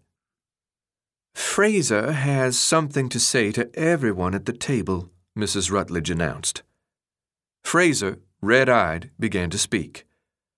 "Fraser has something to say to everyone at the table," Missus Rutledge announced. Fraser, red-eyed, began to speak.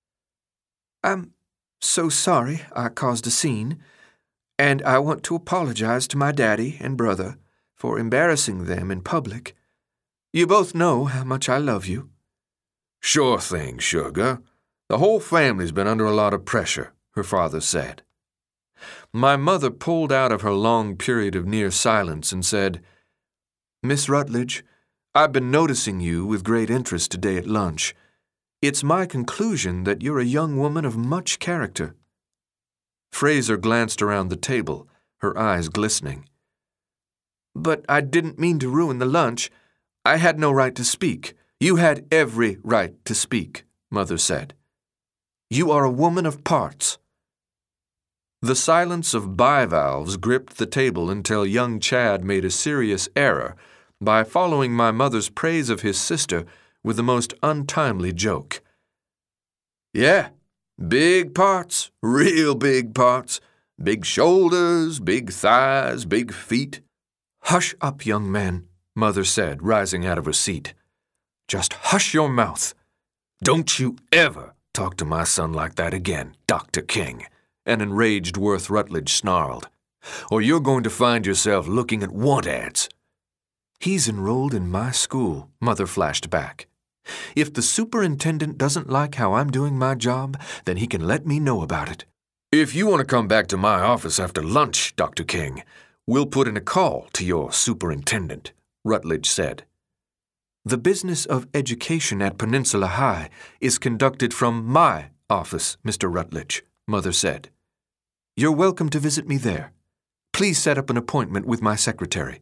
"I'm so sorry I caused a scene, and I want to apologize to my daddy and brother for embarrassing them in public. You both know how much I love you." "Sure thing, sugar. The whole family's been under a lot of pressure," her father said. My mother pulled out of her long period of near silence and said, "Miss Rutledge, I've been noticing you with great interest today at lunch. It's my conclusion that you're a young woman of much character." Fraser glanced around the table, her eyes glistening. "But I didn't mean to ruin the lunch. I had no right to speak." "You had every right to speak," Mother said. "You are a woman of parts." The silence of bivalves gripped the table until young Chad made a serious error by following my mother's praise of his sister with the most untimely joke. "Yeah, big parts, real big parts. Big shoulders, big thighs, big feet." "Hush up, young man," Mother said, rising out of her seat. "Just hush your mouth. Don't you ever talk to my son like that again, Doctor King," an enraged Worth Rutledge snarled, "or you're going to find yourself looking at want ads." "He's enrolled in my school," Mother flashed back. "If the superintendent doesn't like how I'm doing my job, then he can let me know about it." "If you want to come back to my office after lunch, Doctor King, we'll put in a call to your superintendent," Rutledge said. "The business of education at Peninsula High is conducted from my office, Mister Rutledge," Mother said. "You're welcome to visit me there. Please set up an appointment with my secretary."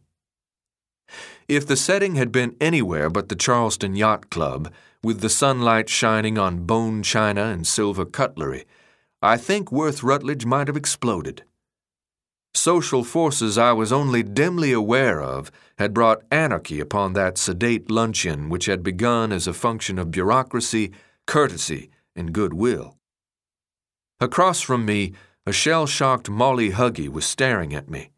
If the setting had been anywhere but the Charleston Yacht Club, with the sunlight shining on bone china and silver cutlery, I think Worth Rutledge might have exploded. Social forces I was only dimly aware of had brought anarchy upon that sedate luncheon which had begun as a function of bureaucracy, courtesy, and goodwill. Across from me, a shell-shocked Molly Huggy was staring at me.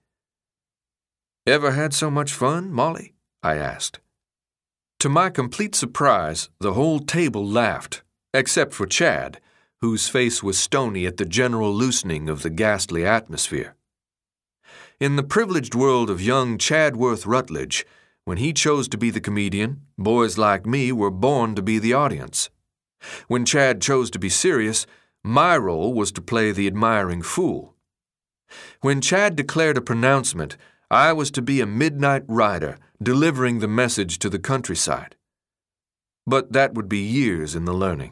"Ever had so much fun, Molly?" I asked. To my complete surprise, the whole table laughed, except for Chad, whose face was stony at the general loosening of the ghastly atmosphere. In the privileged world of young Chadworth Rutledge, when he chose to be the comedian, boys like me were born to be the audience. When Chad chose to be serious, my role was to play the admiring fool. When Chad declared a pronouncement, I was to be a midnight rider delivering the message to the countryside. But that would be years in the learning.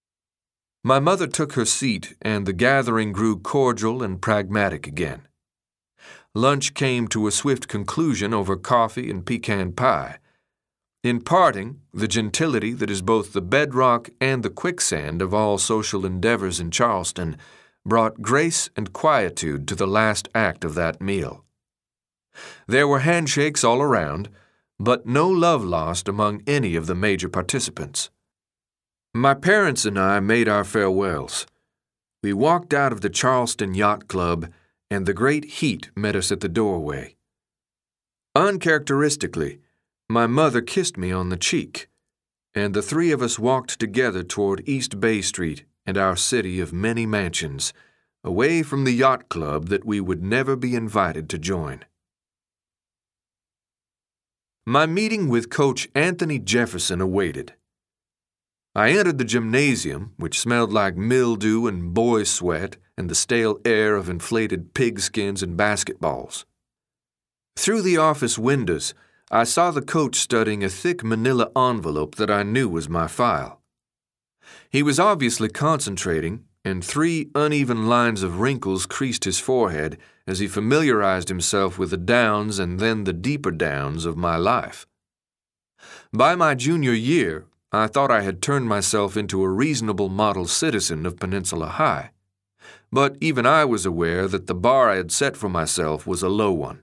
My mother took her seat, and the gathering grew cordial and pragmatic again. Lunch came to a swift conclusion over coffee and pecan pie. In parting, the gentility that is both the bedrock and the quicksand of all social endeavors in Charleston brought grace and quietude to the last act of that meal. There were handshakes all around, but no love lost among any of the major participants. My parents and I made our farewells. We walked out of the Charleston Yacht Club, and the great heat met us at the doorway. Uncharacteristically, my mother kissed me on the cheek, and the three of us walked together toward East Bay Street and our city of many mansions, away from the yacht club that we would never be invited to join. My meeting with Coach Anthony Jefferson awaited. I entered the gymnasium, which smelled like mildew and boy sweat and the stale air of inflated pigskins and basketballs. Through the office windows, I saw the coach studying a thick manila envelope that I knew was my file. He was obviously concentrating, and three uneven lines of wrinkles creased his forehead as he familiarized himself with the downs and then the deeper downs of my life. By my junior year, I thought I had turned myself into a reasonable model citizen of Peninsula High, but even I was aware that the bar I had set for myself was a low one.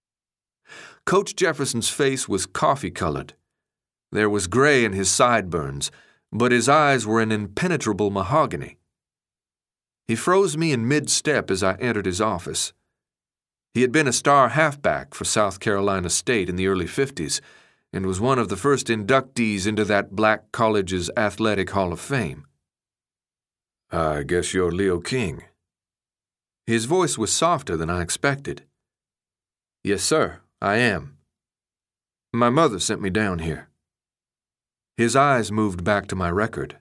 Coach Jefferson's face was coffee-colored. There was gray in his sideburns, but his eyes were an impenetrable mahogany. He froze me in mid-step as I entered his office. He had been a star halfback for South Carolina State in the early fifties and was one of the first inductees into that black college's athletic hall of fame. "I guess you're Leo King." His voice was softer than I expected. "Yes, sir, I am. My mother sent me down here." His eyes moved back to my record.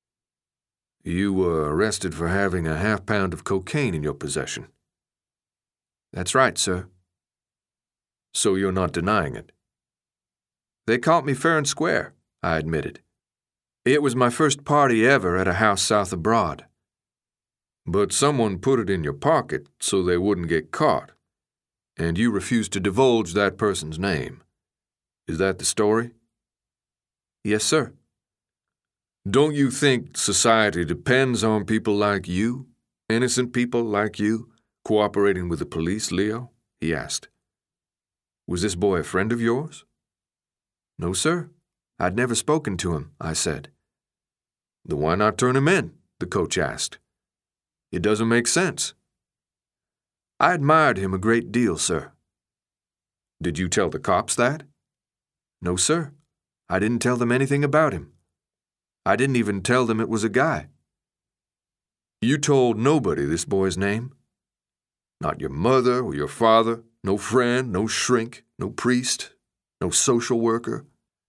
"You were arrested for having a half pound of cocaine in your possession." "That's right, sir." "So you're not denying it?" "They caught me fair and square," I admitted. "It was my first party ever at a house south of Broad." "But someone put it in your pocket so they wouldn't get caught, and you refused to divulge that person's name. Is that the story?" "Yes, sir." "Don't you think society depends on people like you, innocent people like you, cooperating with the police, Leo?" he asked. "Was this boy a friend of yours?" "No, sir. I'd never spoken to him," I said. "Then why not turn him in?" the coach asked. "It doesn't make sense." "I admired him a great deal, sir." "Did you tell the cops that?" "No, sir. I didn't tell them anything about him. I didn't even tell them it was a guy." "You told nobody this boy's name? Not your mother or your father, no friend, no shrink, no priest, no social worker?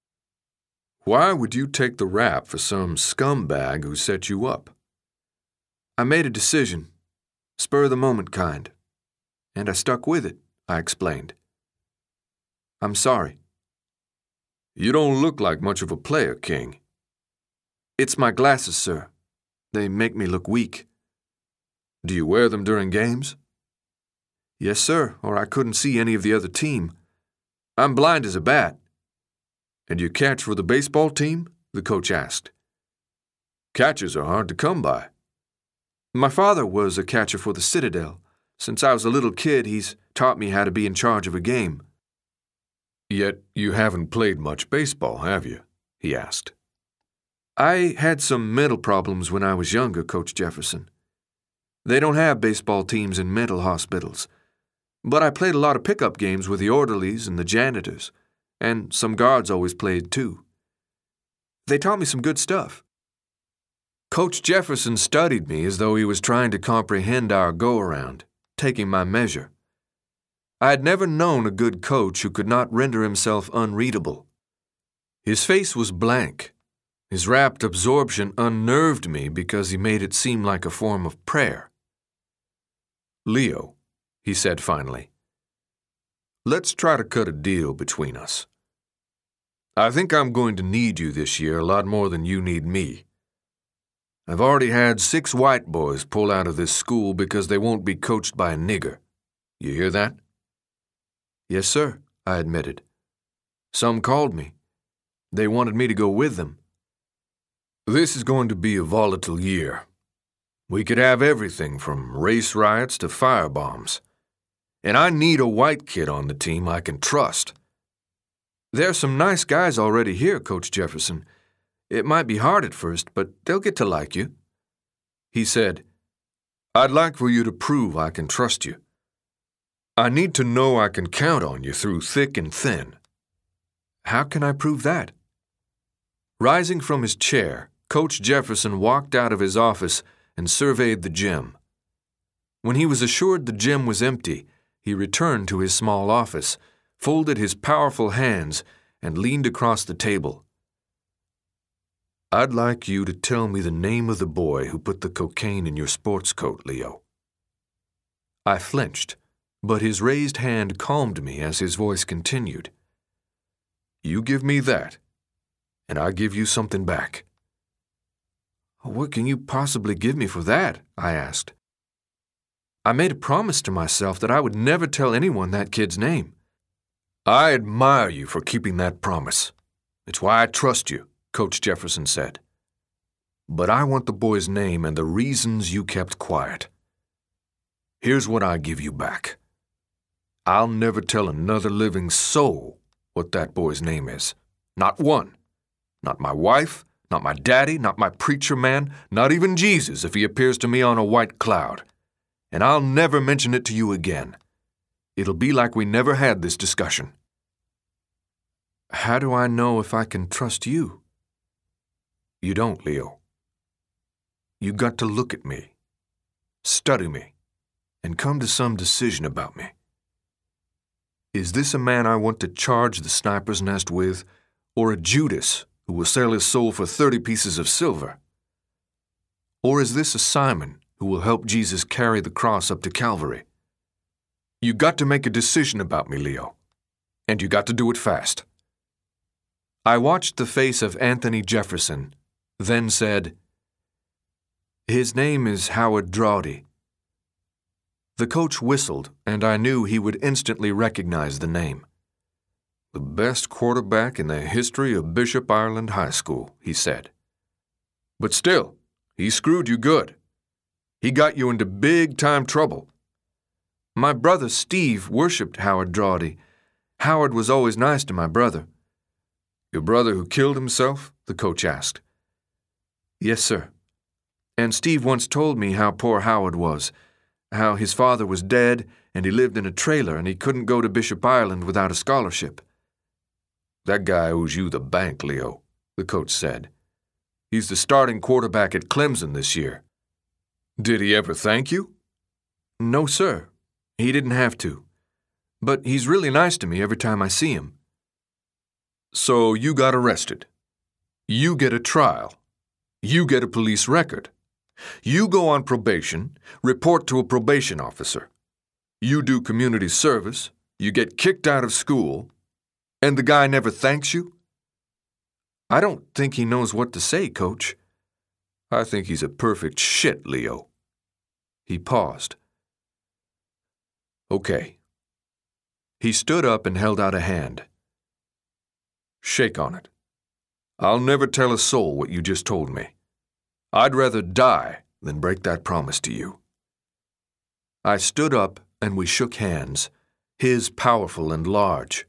Why would you take the rap for some scumbag who set you up?" "I made a decision, spur-of-the-moment kind, and I stuck with it," I explained. "I'm sorry." "You don't look like much of a player, King." "It's my glasses, sir. They make me look weak." "Do you wear them during games?" "Yes, sir, or I couldn't see any of the other team. I'm blind as a bat." "And you catch for the baseball team?" the coach asked. "Catchers are hard to come by." "My father was a catcher for the Citadel. Since I was a little kid, he's taught me how to be in charge of a game." "Yet you haven't played much baseball, have you?" he asked. "I had some mental problems when I was younger, Coach Jefferson. They don't have baseball teams in mental hospitals. But I played a lot of pickup games with the orderlies and the janitors, and some guards always played too. They taught me some good stuff." Coach Jefferson studied me as though he was trying to comprehend our go-around, taking my measure. I had never known a good coach who could not render himself unreadable. His face was blank. His rapt absorption unnerved me because he made it seem like a form of prayer. "Leo," he said finally, "let's try to cut a deal between us. I think I'm going to need you this year a lot more than you need me. I've already had six white boys pull out of this school because they won't be coached by a nigger. You hear that?" "Yes, sir," I admitted. "Some called me. They wanted me to go with them." "This is going to be a volatile year. We could have everything from race riots to firebombs. And I need a white kid on the team I can trust." "There are some nice guys already here, Coach Jefferson. It might be hard at first, but they'll get to like you." He said, I'd like for you to prove I can trust you. I need to know I can count on you through thick and thin. How can I prove that? Rising from his chair, Coach Jefferson walked out of his office and surveyed the gym. When he was assured the gym was empty, he returned to his small office, folded his powerful hands, and leaned across the table. I'd like you to tell me the name of the boy who put the cocaine in your sports coat, Leo. I flinched, but his raised hand calmed me as his voice continued. You give me that, and I give you something back. What can you possibly give me for that? I asked. I made a promise to myself that I would never tell anyone that kid's name. I admire you for keeping that promise. It's why I trust you, Coach Jefferson said. But I want the boy's name and the reasons you kept quiet. Here's what I give you back. I'll never tell another living soul what that boy's name is. Not one. Not my wife, not my daddy, not my preacher man, not even Jesus if he appears to me on a white cloud. And I'll never mention it to you again. It'll be like we never had this discussion. How do I know if I can trust you? You don't, Leo. You got to look at me, study me, and come to some decision about me. Is this a man I want to charge the sniper's nest with, or a Judas who will sell his soul for thirty pieces of silver? Or is this a Simon who will help Jesus carry the cross up to Calvary? You got to make a decision about me, Leo, and you got to do it fast. I watched the face of Anthony Jefferson, then said, His name is Howard Drawdy. The coach whistled, and I knew he would instantly recognize the name. The best quarterback in the history of Bishop Ireland High School, he said. But still, he screwed you good. He got you into big-time trouble. My brother Steve worshipped Howard Drawdy. Howard was always nice to my brother. Your brother who killed himself? The coach asked. Yes, sir. And Steve once told me how poor Howard was, how his father was dead and he lived in a trailer and he couldn't go to Bishop Ireland without a scholarship. That guy owes you the bank, Leo, the coach said. He's the starting quarterback at Clemson this year. Did he ever thank you? No, sir. He didn't have to. But he's really nice to me every time I see him. So you got arrested. You get a trial. You get a police record. You go on probation, report to a probation officer. You do community service, you get kicked out of school, and the guy never thanks you? I don't think he knows what to say, Coach. I think he's a perfect shit, Leo. He paused. Okay. He stood up and held out a hand. Shake on it. I'll never tell a soul what you just told me. I'd rather die than break that promise to you. I stood up and we shook hands, his powerful and large.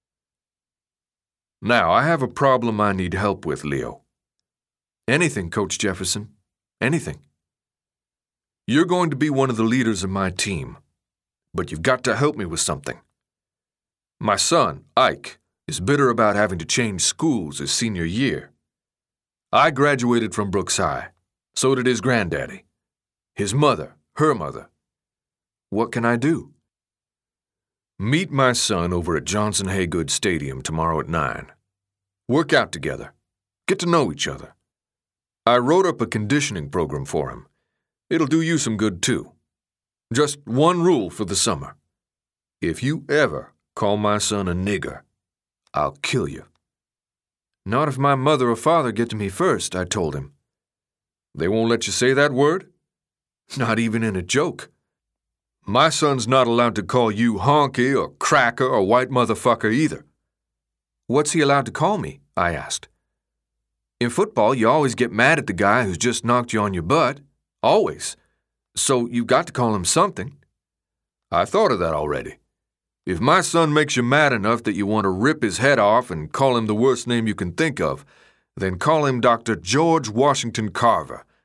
Now, I have a problem I need help with, Leo. Anything, Coach Jefferson. Anything. You're going to be one of the leaders of my team, but you've got to help me with something. My son, Ike, is bitter about having to change schools his senior year. I graduated from Brooks High. So did his granddaddy. His mother, her mother. What can I do? Meet my son over at Johnson Haygood Stadium tomorrow at nine. Work out together. Get to know each other. I wrote up a conditioning program for him. It'll do you some good, too. Just one rule for the summer. If you ever call my son a nigger, I'll kill you. Not if my mother or father get to me first, I told him. They won't let you say that word? Not even in a joke. My son's not allowed to call you honky or cracker or white motherfucker either. What's he allowed to call me? I asked. In football, you always get mad at the guy who's just knocked you on your butt. Always. So you got to call him something. I thought of that already. If my son makes you mad enough that you want to rip his head off and call him the worst name you can think of, then call him Doctor George Washington Carver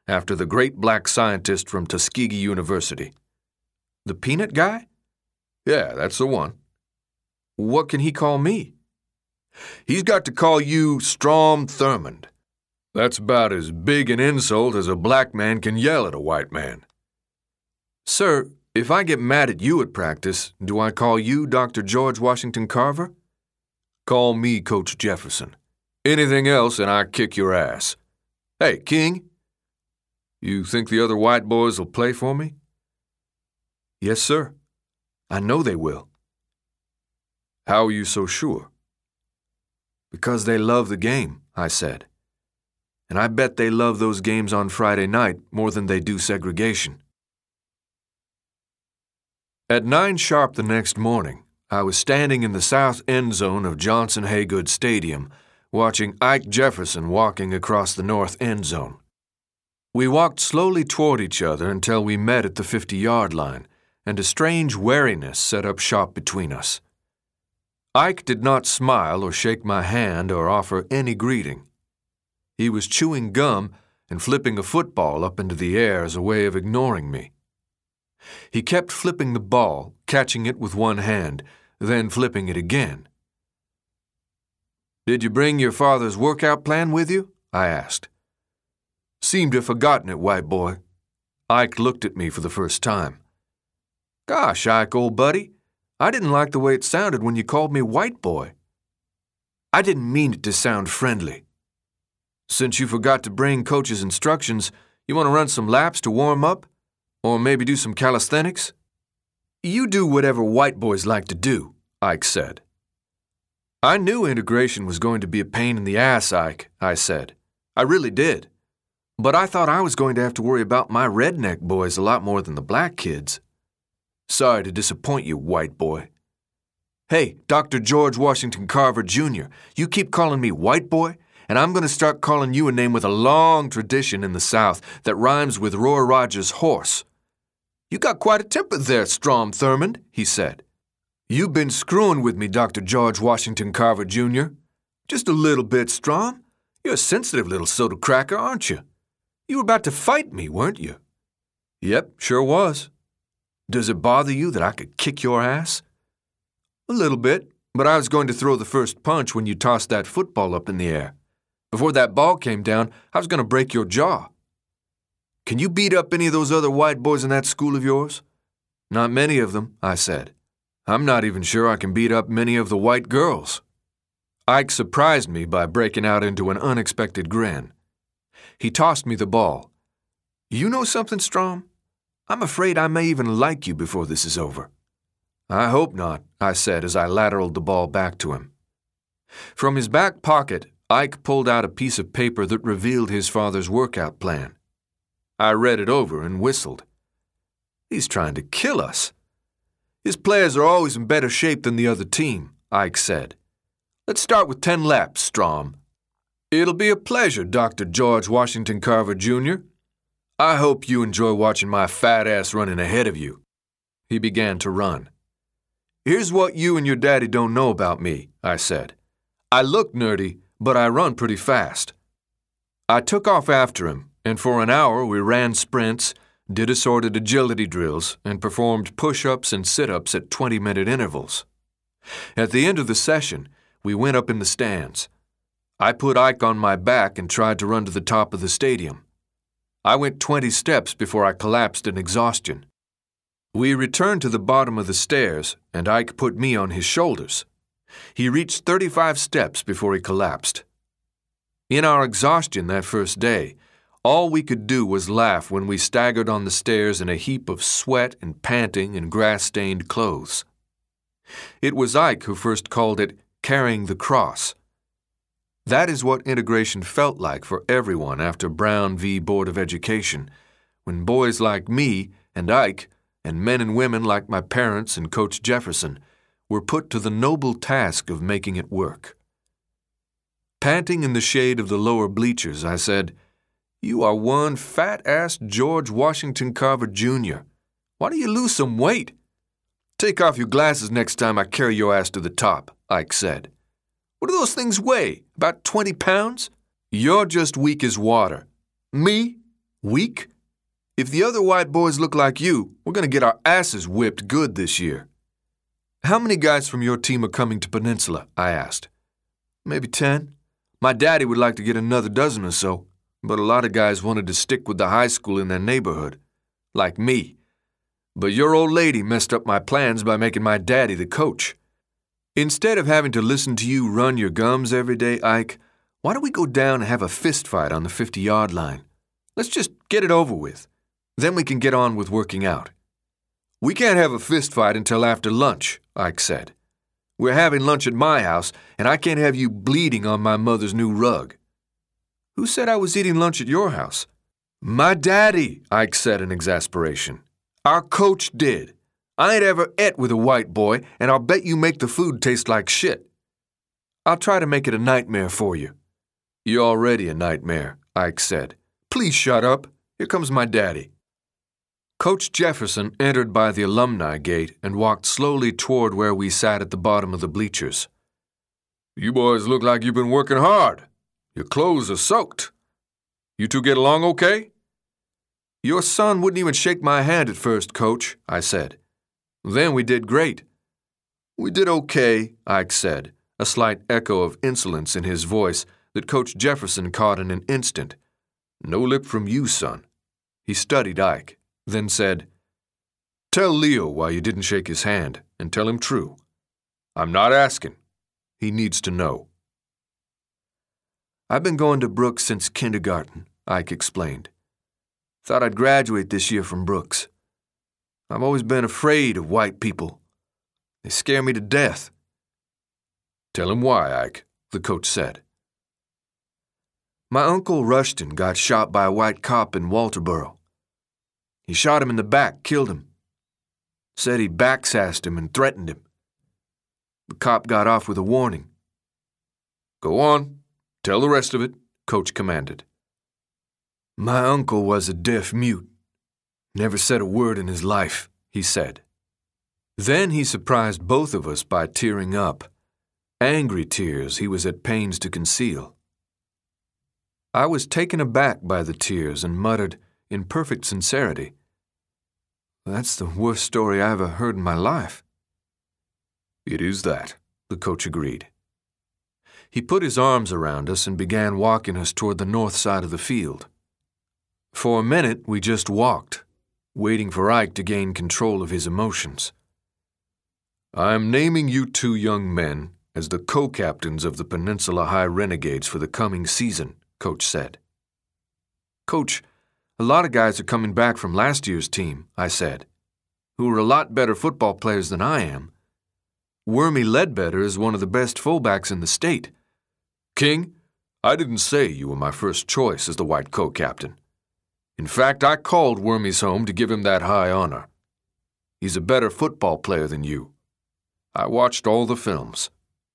after the great black scientist from Tuskegee University. The peanut guy? Yeah, that's the one. What can he call me? He's got to call you Strom Thurmond. That's about as big an insult as a black man can yell at a white man. Sir, if I get mad at you at practice, do I call you Doctor George Washington Carver? Call me Coach Jefferson. Anything else and I kick your ass. Hey, King, you think the other white boys will play for me? Yes, sir. I know they will. How are you so sure? Because they love the game, I said. And I bet they love those games on Friday night more than they do segregation. At nine sharp the next morning, I was standing in the south end zone of Johnson Haygood Stadium, watching Ike Jefferson walking across the north end zone. We walked slowly toward each other until we met at the fifty-yard line, and a strange wariness set up shop between us. Ike did not smile or shake my hand or offer any greeting. He was chewing gum and flipping a football up into the air as a way of ignoring me. He kept flipping the ball, catching it with one hand, then flipping it again. Did you bring your father's workout plan with you? I asked. Seemed to have forgotten it, white boy. Ike looked at me for the first time. Gosh, Ike, old buddy, I didn't like the way it sounded when you called me white boy. I didn't mean it to sound friendly. Since you forgot to bring Coach's instructions, you want to run some laps to warm up? Or maybe do some calisthenics? You do whatever white boys like to do, Ike said. I knew integration was going to be a pain in the ass, Ike, I said. I really did. But I thought I was going to have to worry about my redneck boys a lot more than the black kids. Sorry to disappoint you, white boy. Hey, Doctor George Washington Carver, Junior, you keep calling me white boy, and I'm going to start calling you a name with a long tradition in the South that rhymes with Roy Rogers' horse. You got quite a temper there, Strom Thurmond, he said. You've been screwing with me, Doctor George Washington Carver, Junior Just a little bit, Strom. You're a sensitive little soda cracker, aren't you? You were about to fight me, weren't you? Yep, sure was. Does it bother you that I could kick your ass? A little bit, but I was going to throw the first punch when you tossed that football up in the air. Before that ball came down, I was going to break your jaw. Can you beat up any of those other white boys in that school of yours? Not many of them, I said. I'm not even sure I can beat up many of the white girls. Ike surprised me by breaking out into an unexpected grin. He tossed me the ball. You know something, Strom? I'm afraid I may even like you before this is over. I hope not, I said as I lateraled the ball back to him. From his back pocket, Ike pulled out a piece of paper that revealed his father's workout plan. I read it over and whistled. He's trying to kill us. His players are always in better shape than the other team, Ike said. Let's start with ten laps, Strom. It'll be a pleasure, Doctor George Washington Carver, Junior I hope you enjoy watching my fat ass running ahead of you. He began to run. Here's what you and your daddy don't know about me, I said. I look nerdy, but I run pretty fast. I took off after him, and for an hour we ran sprints, did assorted agility drills, and performed push-ups and sit-ups at twenty-minute intervals. At the end of the session, we went up in the stands. I put Ike on my back and tried to run to the top of the stadium. I went twenty steps before I collapsed in exhaustion. We returned to the bottom of the stairs, and Ike put me on his shoulders. He reached thirty-five steps before he collapsed. In our exhaustion that first day, all we could do was laugh when we staggered on the stairs in a heap of sweat and panting and grass-stained clothes. It was Ike who first called it carrying the cross. That is what integration felt like for everyone after Brown v. Board of Education, when boys like me and Ike and men and women like my parents and Coach Jefferson were put to the noble task of making it work. Panting in the shade of the lower bleachers, I said, "You are one fat-ass George Washington Carver, Junior Why don't you lose some weight?" "Take off your glasses next time I carry your ass to the top," Ike said. "What do those things weigh? About twenty pounds? You're just weak as water." "Me? Weak? If the other white boys look like you, we're going to get our asses whipped good this year. How many guys from your team are coming to Peninsula? I asked. Maybe ten. My daddy would like to get another dozen or so, but a lot of guys wanted to stick with the high school in their neighborhood, like me. But your old lady messed up my plans by making my daddy the coach. Instead of having to listen to you run your gums every day, Ike, why don't we go down and have a fist fight on the fifty-yard line? Let's just get it over with. Then we can get on with working out. We can't have a fist fight until after lunch, Ike said. We're having lunch at my house, and I can't have you bleeding on my mother's new rug. Who said I was eating lunch at your house? My daddy, Ike said in exasperation. Our coach did. I ain't ever ate with a white boy, and I'll bet you make the food taste like shit. I'll try to make it a nightmare for you. You're already a nightmare, Ike said. Please shut up. Here comes my daddy. Coach Jefferson entered by the alumni gate and walked slowly toward where we sat at the bottom of the bleachers. You boys look like you've been working hard. Your clothes are soaked. You two get along okay? Your son wouldn't even shake my hand at first, Coach, I said. Then we did great. We did okay, Ike said, a slight echo of insolence in his voice that Coach Jefferson caught in an instant. No lip from you, son. He studied Ike, then said, Tell Leo why you didn't shake his hand, and tell him true. I'm not asking. He needs to know. I've been going to Brooks since kindergarten, Ike explained. Thought I'd graduate this year from Brooks. I've always been afraid of white people. They scare me to death. Tell him why, Ike, the coach said. My uncle Rushton got shot by a white cop in Walterboro. He shot him in the back, killed him. Said he backsassed him and threatened him. The cop got off with a warning. Go on. Tell the rest of it, Coach commanded. My uncle was a deaf mute. Never said a word in his life, he said. Then he surprised both of us by tearing up, angry tears he was at pains to conceal. I was taken aback by the tears and muttered, in perfect sincerity, That's the worst story I ever heard in my life. It is that, the coach agreed. He put his arms around us and began walking us toward the north side of the field. For a minute, we just walked, waiting for Ike to gain control of his emotions. I am naming you two young men as the co-captains of the Peninsula High Renegades for the coming season, Coach said. Coach, a lot of guys are coming back from last year's team, I said, who are a lot better football players than I am. Wormy Ledbetter is one of the best fullbacks in the state. King, I didn't say you were my first choice as the white co-captain. In fact, I called Wormy's home to give him that high honor. He's a better football player than you. I watched all the films.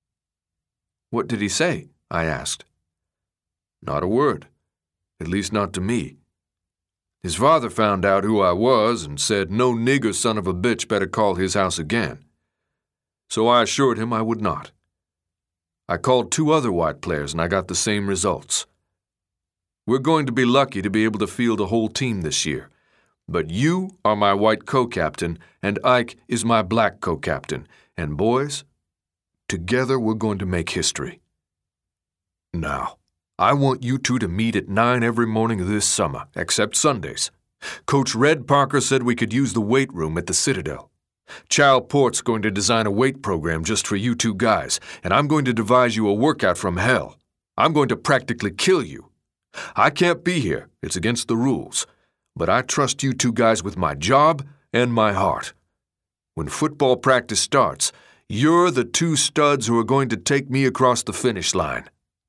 What did he say? I asked. Not a word, at least not to me. His father found out who I was and said no nigger son of a bitch better call his house again. So I assured him I would not. I called two other white players and I got the same results. We're going to be lucky to be able to field a whole team this year, but you are my white co-captain and Ike is my black co-captain, and boys, together we're going to make history. Now, I want you two to meet at nine every morning of this summer, except Sundays. Coach Red Parker said we could use the weight room at the Citadel. Chal Port's going to design a weight program just for you two guys, and I'm going to devise you a workout from hell. I'm going to practically kill you. I can't be here, it's against the rules, but I trust you two guys with my job and my heart. When football practice starts, you're the two studs who are going to take me across the finish line.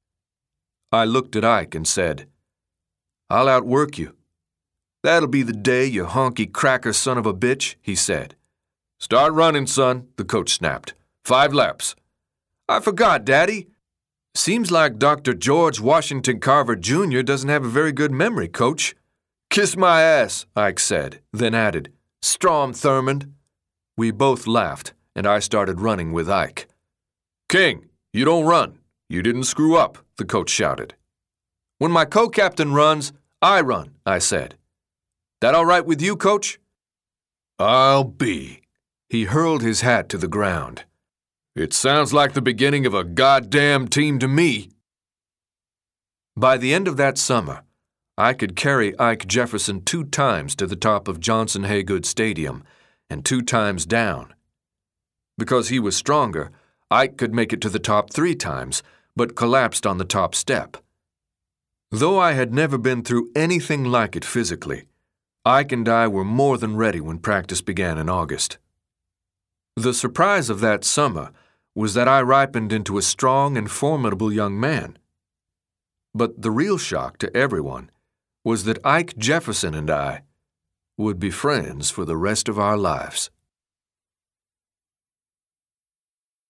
I looked at Ike and said, I'll outwork you. That'll be the day, you honky cracker son of a bitch, he said. Start running, son, the coach snapped. Five laps. I forgot, Daddy. Seems like Doctor George Washington Carver Junior doesn't have a very good memory, Coach. Kiss my ass, Ike said, then added, Strom Thurmond. We both laughed, and I started running with Ike. King, you don't run. You didn't screw up, the coach shouted. When my co-captain runs, I run, I said. That all right with you, Coach? I'll be. He hurled his hat to the ground. It sounds like the beginning of a goddamn team to me. By the end of that summer, I could carry Ike Jefferson two times to the top of Johnson Haygood Stadium and two times down. Because he was stronger, Ike could make it to the top three times, but collapsed on the top step. Though I had never been through anything like it physically, Ike and I were more than ready when practice began in August. The surprise of that summer was that I ripened into a strong and formidable young man. But the real shock to everyone was that Ike Jefferson and I would be friends for the rest of our lives.